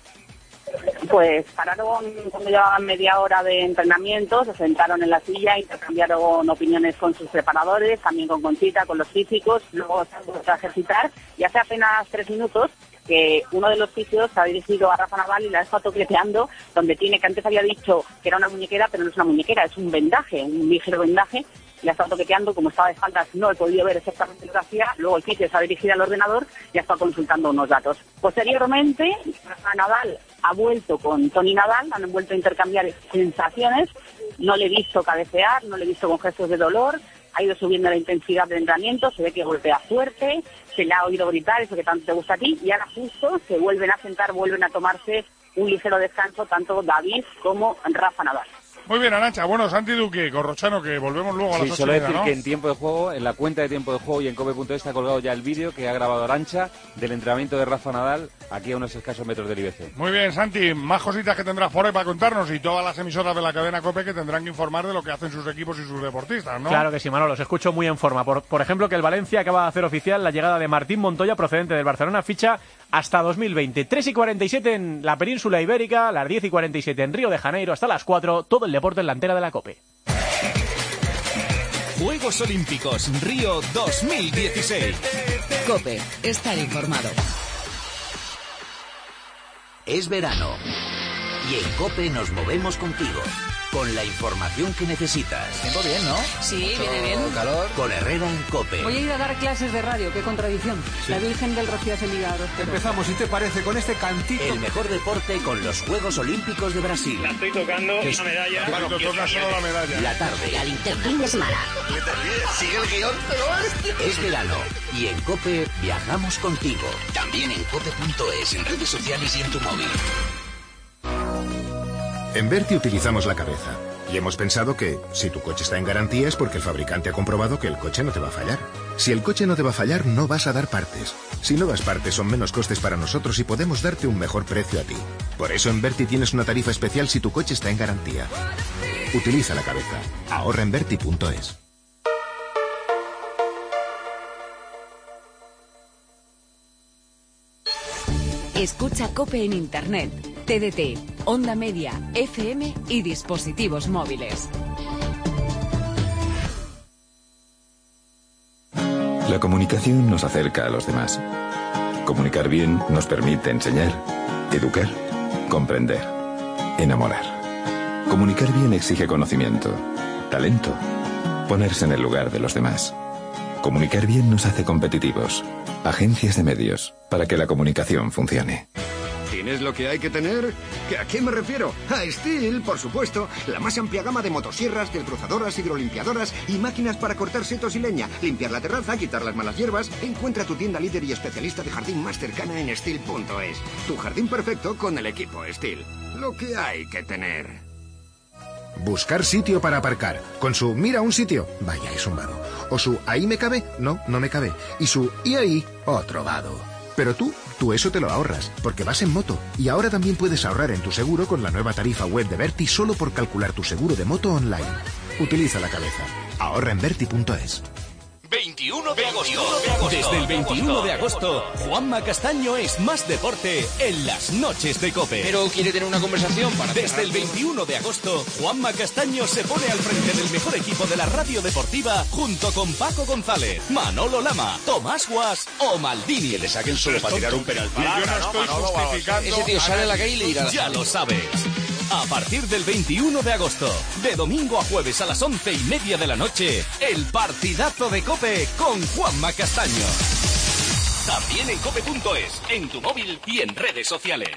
Pues pararon cuando llevaban media hora de entrenamiento, se sentaron en la silla, intercambiaron opiniones con sus preparadores, también con Conchita, con los físicos, luego se han vuelto a ejercitar y hace apenas 3 minutos que uno de los fisios se ha dirigido a Rafa Nadal y la ha estado toqueteando donde tiene, que antes había dicho que era una muñequera, pero no es una muñequera, es un vendaje, un ligero vendaje. Le ha estado toqueteando, como estaba de espaldas no he podido ver exactamente lo que hacía, luego el fisio se ha dirigido al ordenador y ha estado consultando unos datos. Posteriormente, Rafa Nadal ha vuelto con Toni Nadal, han vuelto a intercambiar sensaciones, no le he visto cabecear, no le he visto con gestos de dolor, ha ido subiendo la intensidad del entrenamiento, se ve que golpea fuerte, se le ha oído gritar, eso que tanto te gusta a ti, y ahora justo se vuelven a sentar, vuelven a tomarse un ligero descanso, tanto David como Rafa Nadal. Muy bien, Arantxa. Bueno, Santi Duque, Corrochano, que volvemos luego a las 8:30, solo decir ¿no? que en tiempo de juego, en la cuenta de tiempo de juego y en cope.es está colgado ya el vídeo que ha grabado Arantxa del entrenamiento de Rafa Nadal aquí a unos escasos metros del IBC. Muy bien, Santi. Más cositas que tendrás por ahí para contarnos y todas las emisoras de la cadena COPE que tendrán que informar de lo que hacen sus equipos y sus deportistas, ¿no? Claro que sí, Manolo. Los escucho muy en forma. Por ejemplo, que el Valencia acaba de hacer oficial la llegada de Martín Montoya procedente del Barcelona, ficha hasta 2020. 3:47 en la península ibérica, las 10:47 en Río de Janeiro, hasta las 4, todo el deporte en la antena de la COPE. Juegos Olímpicos Río 2016. COPE, estar informado. Es verano y en COPE nos movemos contigo. Con la información que necesitas. Tiempo bien, ¿no? Sí, viene bien. Calor. Con Herrera en COPE. Voy a ir a dar clases de radio, qué contradicción. Sí. La Virgen del Rocío hace milagros. Empezamos, si te parece, con este cantito. El mejor deporte con los Juegos Olímpicos de Brasil. La estoy tocando, una medalla. Bueno, toca solo la medalla. La tarde. La linterna. Fin de semana. Sigue el guión, pero es verano. Y en COPE viajamos contigo. También en cope.es, en redes sociales y en tu móvil. En Berti utilizamos la cabeza y hemos pensado que si tu coche está en garantía es porque el fabricante ha comprobado que el coche no te va a fallar. Si el coche no te va a fallar, no vas a dar partes. Si no das partes, son menos costes para nosotros y podemos darte un mejor precio a ti. Por eso en Berti tienes una tarifa especial si tu coche está en garantía. Utiliza la cabeza. Ahorra en Berti.es. Escucha COPE en Internet, TDT, Onda Media, FM y dispositivos móviles. La comunicación nos acerca a los demás. Comunicar bien nos permite enseñar, educar, comprender, enamorar. Comunicar bien exige conocimiento, talento, ponerse en el lugar de los demás. Comunicar bien nos hace competitivos. Agencias de medios, para que la comunicación funcione. ¿Tienes lo que hay que tener? ¿A qué me refiero? A Steel, por supuesto. La más amplia gama de motosierras, desbrozadoras, hidrolimpiadoras y máquinas para cortar setos y leña, limpiar la terraza, quitar las malas hierbas. Encuentra tu tienda líder y especialista de jardín más cercana en Steel.es. Tu jardín perfecto con el equipo Steel. Lo que hay que tener. Buscar sitio para aparcar. Con su mira un sitio, vaya, es un vado. O su ahí me cabe, no me cabe. Y su y ahí, otro vado. Pero tú eso te lo ahorras, porque vas en moto. Y ahora también puedes ahorrar en tu seguro con la nueva tarifa web de Berti solo por calcular tu seguro de moto online. Utiliza la cabeza. Ahorra en Berti.es. 21 de agosto. Desde el 21 de agosto, Juanma Castaño es más deporte en las noches de COPE. Pero quiere tener una conversación para... Desde el 21 de agosto, Juanma Castaño se pone al frente del mejor equipo de la radio deportiva junto con Paco González, Manolo Lama, Tomás Guas o Maldini. Que le saquen solo para tirar un penalti. Yo no estoy justificando... Ese tío sale a la calle y le dirá... Ya lo sabes. A partir del 21 de agosto, de domingo a jueves a las 11:30 de la noche, el partidazo de COPE con Juanma Castaño. También en cope.es, en tu móvil y en redes sociales.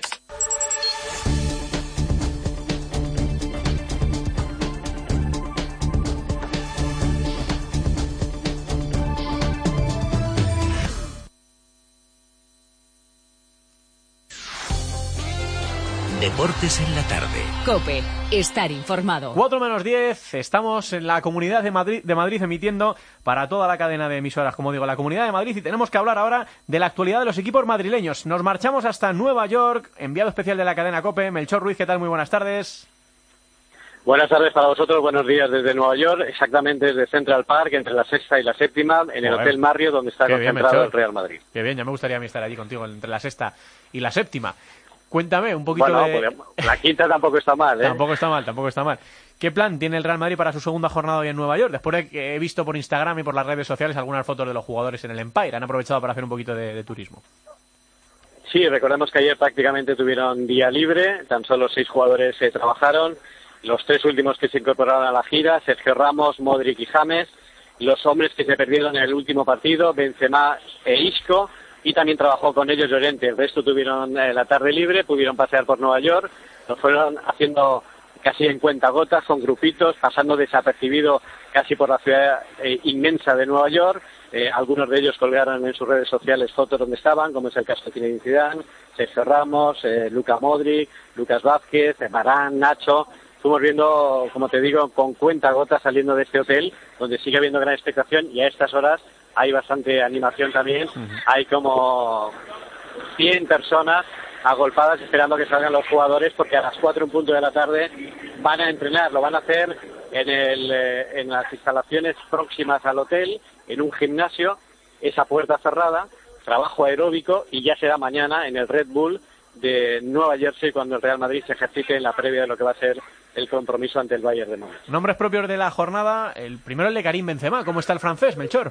Deportes en la tarde. COPE, estar informado. 4:10, estamos en la Comunidad de Madrid emitiendo para toda la cadena de emisoras, como digo, la Comunidad de Madrid, y tenemos que hablar ahora de la actualidad de los equipos madrileños. Nos marchamos hasta Nueva York, enviado especial de la cadena COPE, Melchor Ruiz, ¿qué tal? Muy buenas tardes. Buenas tardes para vosotros, buenos días desde Nueva York, exactamente desde Central Park, entre la sexta y la séptima, en el Hotel Marriott, donde está concentrado el Real Madrid. Qué bien, ya me gustaría a mí estar allí contigo, entre la sexta y la séptima. Cuéntame un poquito La quinta tampoco está mal, ¿eh? Tampoco está mal. ¿Qué plan tiene el Real Madrid para su segunda jornada hoy en Nueva York? Después de que he visto por Instagram y por las redes sociales algunas fotos de los jugadores en el Empire. Han aprovechado para hacer un poquito de turismo. Sí, recordemos que ayer prácticamente tuvieron día libre. Tan solo 6 jugadores trabajaron. Los 3 últimos que se incorporaron a la gira, Sergio Ramos, Modric y James. Los hombres que se perdieron en el último partido, Benzema e Isco. Y también trabajó con ellos Llorente. El resto tuvieron la tarde libre, pudieron pasear por Nueva York, lo fueron haciendo casi en cuentagotas, con grupitos, pasando desapercibido casi por la ciudad inmensa de Nueva York. Algunos de ellos colgaron en sus redes sociales fotos donde estaban, como es el caso de Zinedine Zidane, Sergio Ramos, Luka Modric, Lucas Vázquez, Varane, Nacho. Fuimos viendo, como te digo, con cuentagotas saliendo de este hotel, donde sigue habiendo gran expectación, y a estas horas hay bastante animación también. Hay como 100 personas agolpadas esperando que salgan los jugadores, porque a las 4:00 de la tarde van a entrenar. Lo van a hacer en las instalaciones próximas al hotel, en un gimnasio, esa puerta cerrada, trabajo aeróbico, y ya será mañana en el Red Bull de Nueva Jersey cuando el Real Madrid se ejercite en la previa de lo que va a ser el compromiso ante el Bayern de Múnich. Nombres propios de la jornada, el primero el de Karim Benzema. ¿Cómo está el francés, Melchor?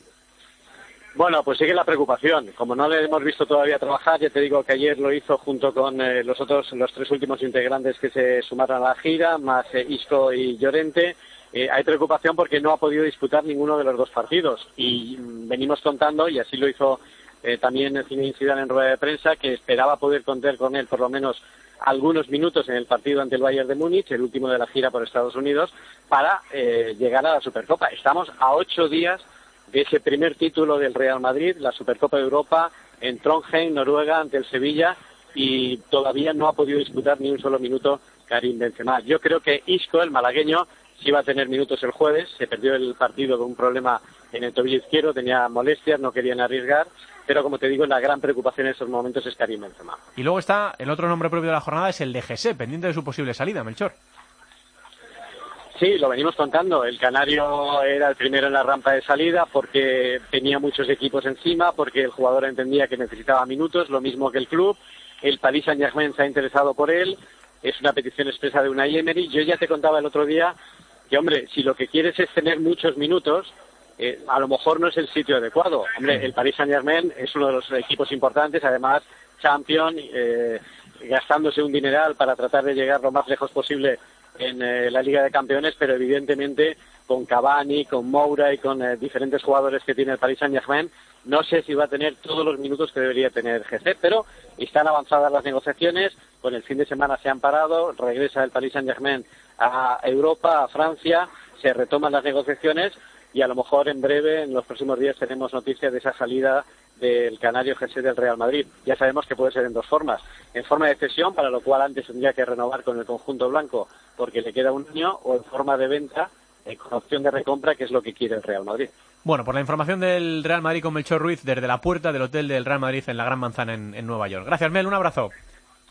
Bueno, pues sigue la preocupación. Como no le hemos visto todavía trabajar, ya te digo que ayer lo hizo junto con los 3 últimos integrantes que se sumaron a la gira, más Isco y Llorente. Hay preocupación porque no ha podido disputar ninguno de los 2 partidos. Y venimos contando, y así lo hizo también Zinedine Zidane en rueda de prensa, que esperaba poder contar con él por lo menos algunos minutos en el partido ante el Bayern de Múnich, el último de la gira por Estados Unidos, para llegar a la Supercopa. Estamos a 8 días de ese primer título del Real Madrid, la Supercopa de Europa, en Trondheim, Noruega, ante el Sevilla, y todavía no ha podido disputar ni un solo minuto Karim Benzema. Yo creo que Isco, el malagueño, sí va a tener minutos el jueves. Se perdió el partido con un problema en el tobillo izquierdo, tenía molestias, no querían arriesgar, pero como te digo, la gran preocupación en estos momentos es Karim Benzema. Y luego está el otro nombre propio de la jornada, es el de Jesse, pendiente de su posible salida, Melchor. Sí, lo venimos contando. El canario era el primero en la rampa de salida porque tenía muchos equipos encima, porque el jugador entendía que necesitaba minutos, lo mismo que el club. El Paris Saint-Germain se ha interesado por él. Es una petición expresa de Unai Emery. Yo ya te contaba el otro día que, hombre, si lo que quieres es tener muchos minutos, a lo mejor no es el sitio adecuado. Hombre, el Paris Saint-Germain es uno de los equipos importantes, además Champions, gastándose un dineral para tratar de llegar lo más lejos posible en la Liga de Campeones, pero evidentemente con Cavani, con Moura y con diferentes jugadores que tiene el Paris Saint-Germain, no sé si va a tener todos los minutos que debería tener Jesse, pero están avanzadas las negociaciones. Con el fin de semana se han parado, regresa el Paris Saint-Germain a Europa, a Francia, se retoman las negociaciones y a lo mejor en breve, en los próximos días, tenemos noticias de esa salida del canario Jesse del Real Madrid. Ya sabemos que puede ser en 2 formas. En forma de cesión, para lo cual antes tendría que renovar con el conjunto blanco porque le queda un año, o en forma de venta, con opción de recompra, que es lo que quiere el Real Madrid. Bueno, por la información del Real Madrid con Melchor Ruiz desde la puerta del hotel del Real Madrid en la Gran Manzana en Nueva York. Gracias, Mel, un abrazo.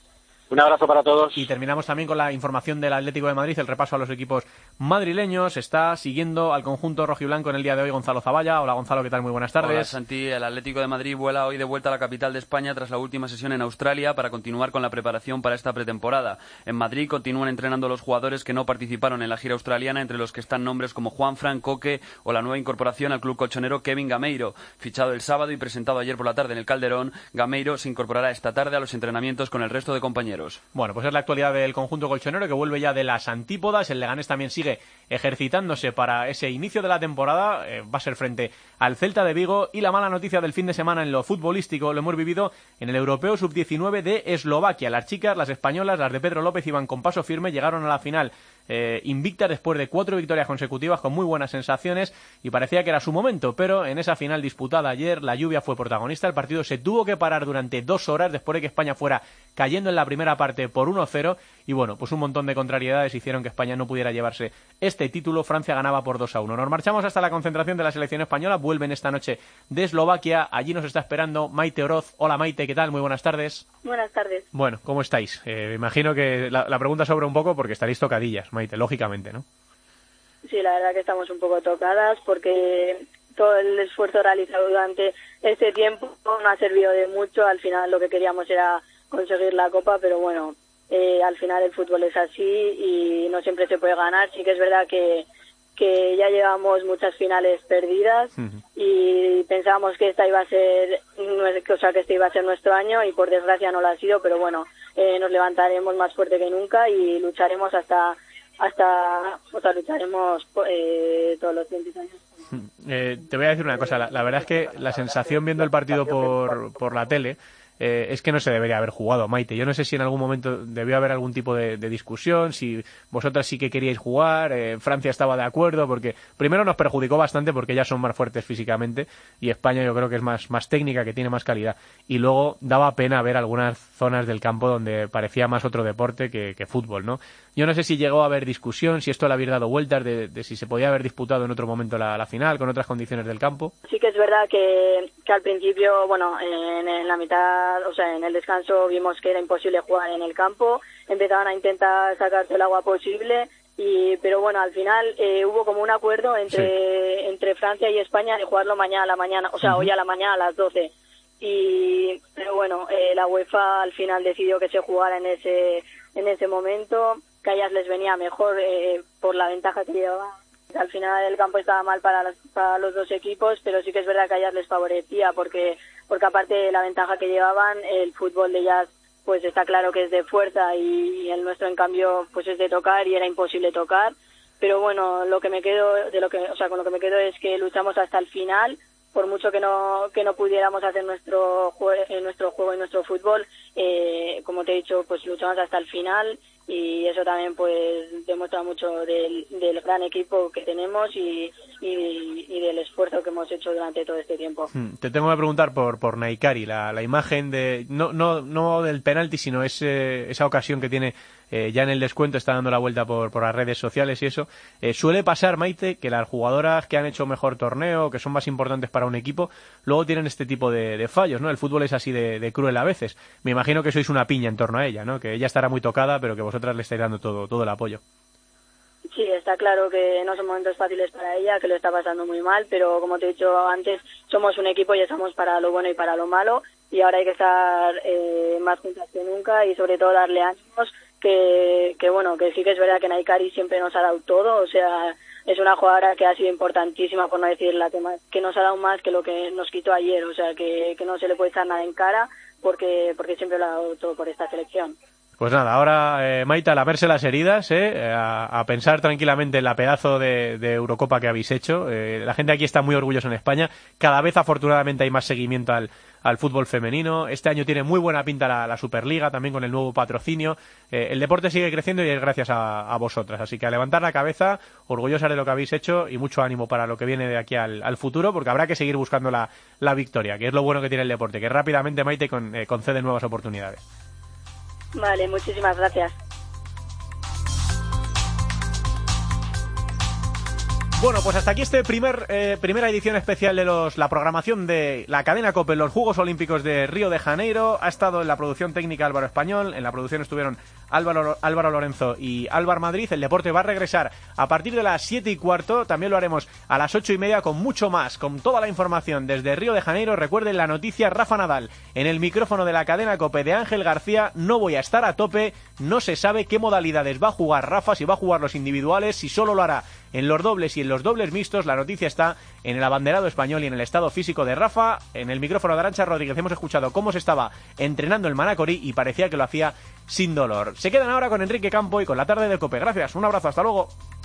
Un abrazo para todos. Y terminamos también con la información del Atlético de Madrid, el repaso a los equipos madrileños. Está siguiendo al conjunto rojiblanco en el día de hoy Gonzalo Zavalla. Hola Gonzalo, ¿qué tal? Muy buenas tardes. Hola Santi, el Atlético de Madrid vuela hoy de vuelta a la capital de España tras la última sesión en Australia para continuar con la preparación para esta pretemporada. En Madrid continúan entrenando los jugadores que no participaron en la gira australiana, entre los que están nombres como Juanfran, Coque o la nueva incorporación al club colchonero Kevin Gameiro. Fichado el sábado y presentado ayer por la tarde en el Calderón, Gameiro se incorporará esta tarde a los entrenamientos con el resto de compañeros. Bueno, pues es la actualidad del conjunto colchonero que vuelve ya de las antípodas. El Leganés también sigue ejercitándose para ese inicio de la temporada. Va a ser frente al Celta de Vigo. Y la mala noticia del fin de semana en lo futbolístico lo hemos vivido en el Europeo Sub-19 de Eslovaquia. Las chicas, las españolas, las de Pedro López, iban con paso firme, llegaron a la final invictas después de 4 victorias consecutivas con muy buenas sensaciones y parecía que era su momento, pero en esa final disputada ayer la lluvia fue protagonista. El partido se tuvo que parar durante 2 horas después de que España fuera cayendo en la primera parte por 1-0 y bueno, pues un montón de contrariedades hicieron que España no pudiera llevarse este título. Francia ganaba por 2-1. Nos marchamos hasta la concentración de la selección española. Vuelven esta noche de Eslovaquia. Allí nos está esperando Maite Oroz. Hola Maite, ¿qué tal? Muy buenas tardes. Buenas tardes. Bueno, ¿cómo estáis? Imagino que la pregunta sobra un poco porque estaréis tocadillas, Maite, lógicamente, ¿no? Sí, la verdad que estamos un poco tocadas porque todo el esfuerzo realizado durante este tiempo no ha servido de mucho. Al final lo que queríamos era conseguir la Copa, pero bueno, al final el fútbol es así y no siempre se puede ganar. Sí que es verdad que ya llevamos muchas finales perdidas y pensábamos que esta iba a ser, que este iba a ser nuestro año y por desgracia no lo ha sido, pero bueno, nos levantaremos más fuerte que nunca y lucharemos lucharemos todos los 20 años. Te voy a decir una cosa, la verdad es que la sensación viendo el partido por la tele es que no se debería haber jugado, Maite. Yo no sé si en algún momento debió haber algún tipo de discusión, si vosotras sí que queríais jugar, Francia estaba de acuerdo, porque primero nos perjudicó bastante porque ellas son más fuertes físicamente y España yo creo que es más técnica, que tiene más calidad. Y luego daba pena ver algunas zonas del campo donde parecía más otro deporte que fútbol, ¿no? Yo no sé si llegó a haber discusión, si esto le había dado vueltas, de si se podía haber disputado en otro momento la final, con otras condiciones del campo. Sí que es verdad que al principio, bueno, en la mitad, o sea, en el descanso vimos que era imposible jugar en el campo, empezaban a intentar sacarse el agua posible, pero bueno, al final hubo como un acuerdo entre Francia y España de jugarlo mañana a la mañana, o sea, hoy a la mañana a las 12. Pero bueno, la UEFA al final decidió que se jugara en ese momento, que a ellas les venía mejor por la ventaja que llevaban. Al final el campo estaba mal para los dos equipos, pero sí que es verdad que a ellas les favorecía porque aparte de la ventaja que llevaban, el fútbol de ellas pues está claro que es de fuerza y el nuestro en cambio pues es de tocar y era imposible tocar. Pero bueno, con lo que me quedo es que luchamos hasta el final. Por mucho que no pudiéramos hacer nuestro juego y nuestro fútbol, como te he dicho, pues luchamos hasta el final y eso también pues demuestra mucho del gran equipo que tenemos y del esfuerzo que hemos hecho durante todo este tiempo. Te tengo que preguntar por Naikari, la imagen de no del penalti, sino esa ocasión que tiene ya en el descuento, está dando la vuelta por las redes sociales y eso. Suele pasar, Maite, que las jugadoras que han hecho mejor torneo, que son más importantes para un equipo, luego tienen este tipo de fallos, ¿no? El fútbol es así de cruel a veces. Me imagino que sois una piña en torno a ella, ¿no? Que ella estará muy tocada, pero que vosotras le estáis dando todo el apoyo. Sí, está claro que no son momentos fáciles para ella, que lo está pasando muy mal, pero como te he dicho antes, somos un equipo y estamos para lo bueno y para lo malo, y ahora hay que estar más juntas que nunca y sobre todo darle ánimos, que bueno, que sí que es verdad que Naikari siempre nos ha dado todo, o sea, es una jugadora que ha sido importantísima, por no decir la tema, que nos ha dado más que lo que nos quitó ayer, o sea, que no se le puede echar nada en cara porque siempre lo ha dado todo por esta selección. Pues nada, ahora, Maite, a lamerse las heridas, a pensar tranquilamente en la pedazo de Eurocopa que habéis hecho. La gente aquí está muy orgullosa en España. Cada vez, afortunadamente, hay más seguimiento al fútbol femenino. Este año tiene muy buena pinta la Superliga, también con el nuevo patrocinio. El deporte sigue creciendo y es gracias a vosotras. Así que a levantar la cabeza, orgullosas de lo que habéis hecho y mucho ánimo para lo que viene de aquí al futuro, porque habrá que seguir buscando la victoria, que es lo bueno que tiene el deporte, que rápidamente, Maite, concede nuevas oportunidades. Vale, muchísimas gracias. Bueno, pues hasta aquí primera edición especial de la programación de la cadena COPE en los Juegos Olímpicos de Río de Janeiro. Ha estado en la producción técnica Álvaro Español, en la producción estuvieron Álvaro Lorenzo y Álvaro Madrid. El deporte va a regresar a partir de las 7:15, también lo haremos a las 8:30 con mucho más, con toda la información desde Río de Janeiro. Recuerden la noticia: Rafa Nadal en el micrófono de la cadena COPE de Ángel García. No voy a estar a tope, no se sabe qué modalidades va a jugar Rafa, si va a jugar los individuales, si solo lo hará en los dobles y en los dobles mixtos. La noticia está en el abanderado español y en el estado físico de Rafa. En el micrófono de Arantxa Rodríguez hemos escuchado cómo se estaba entrenando el Manacorí y parecía que lo hacía sin dolor. Se quedan ahora con Enrique Campo y con la tarde de COPE. Gracias, un abrazo, hasta luego.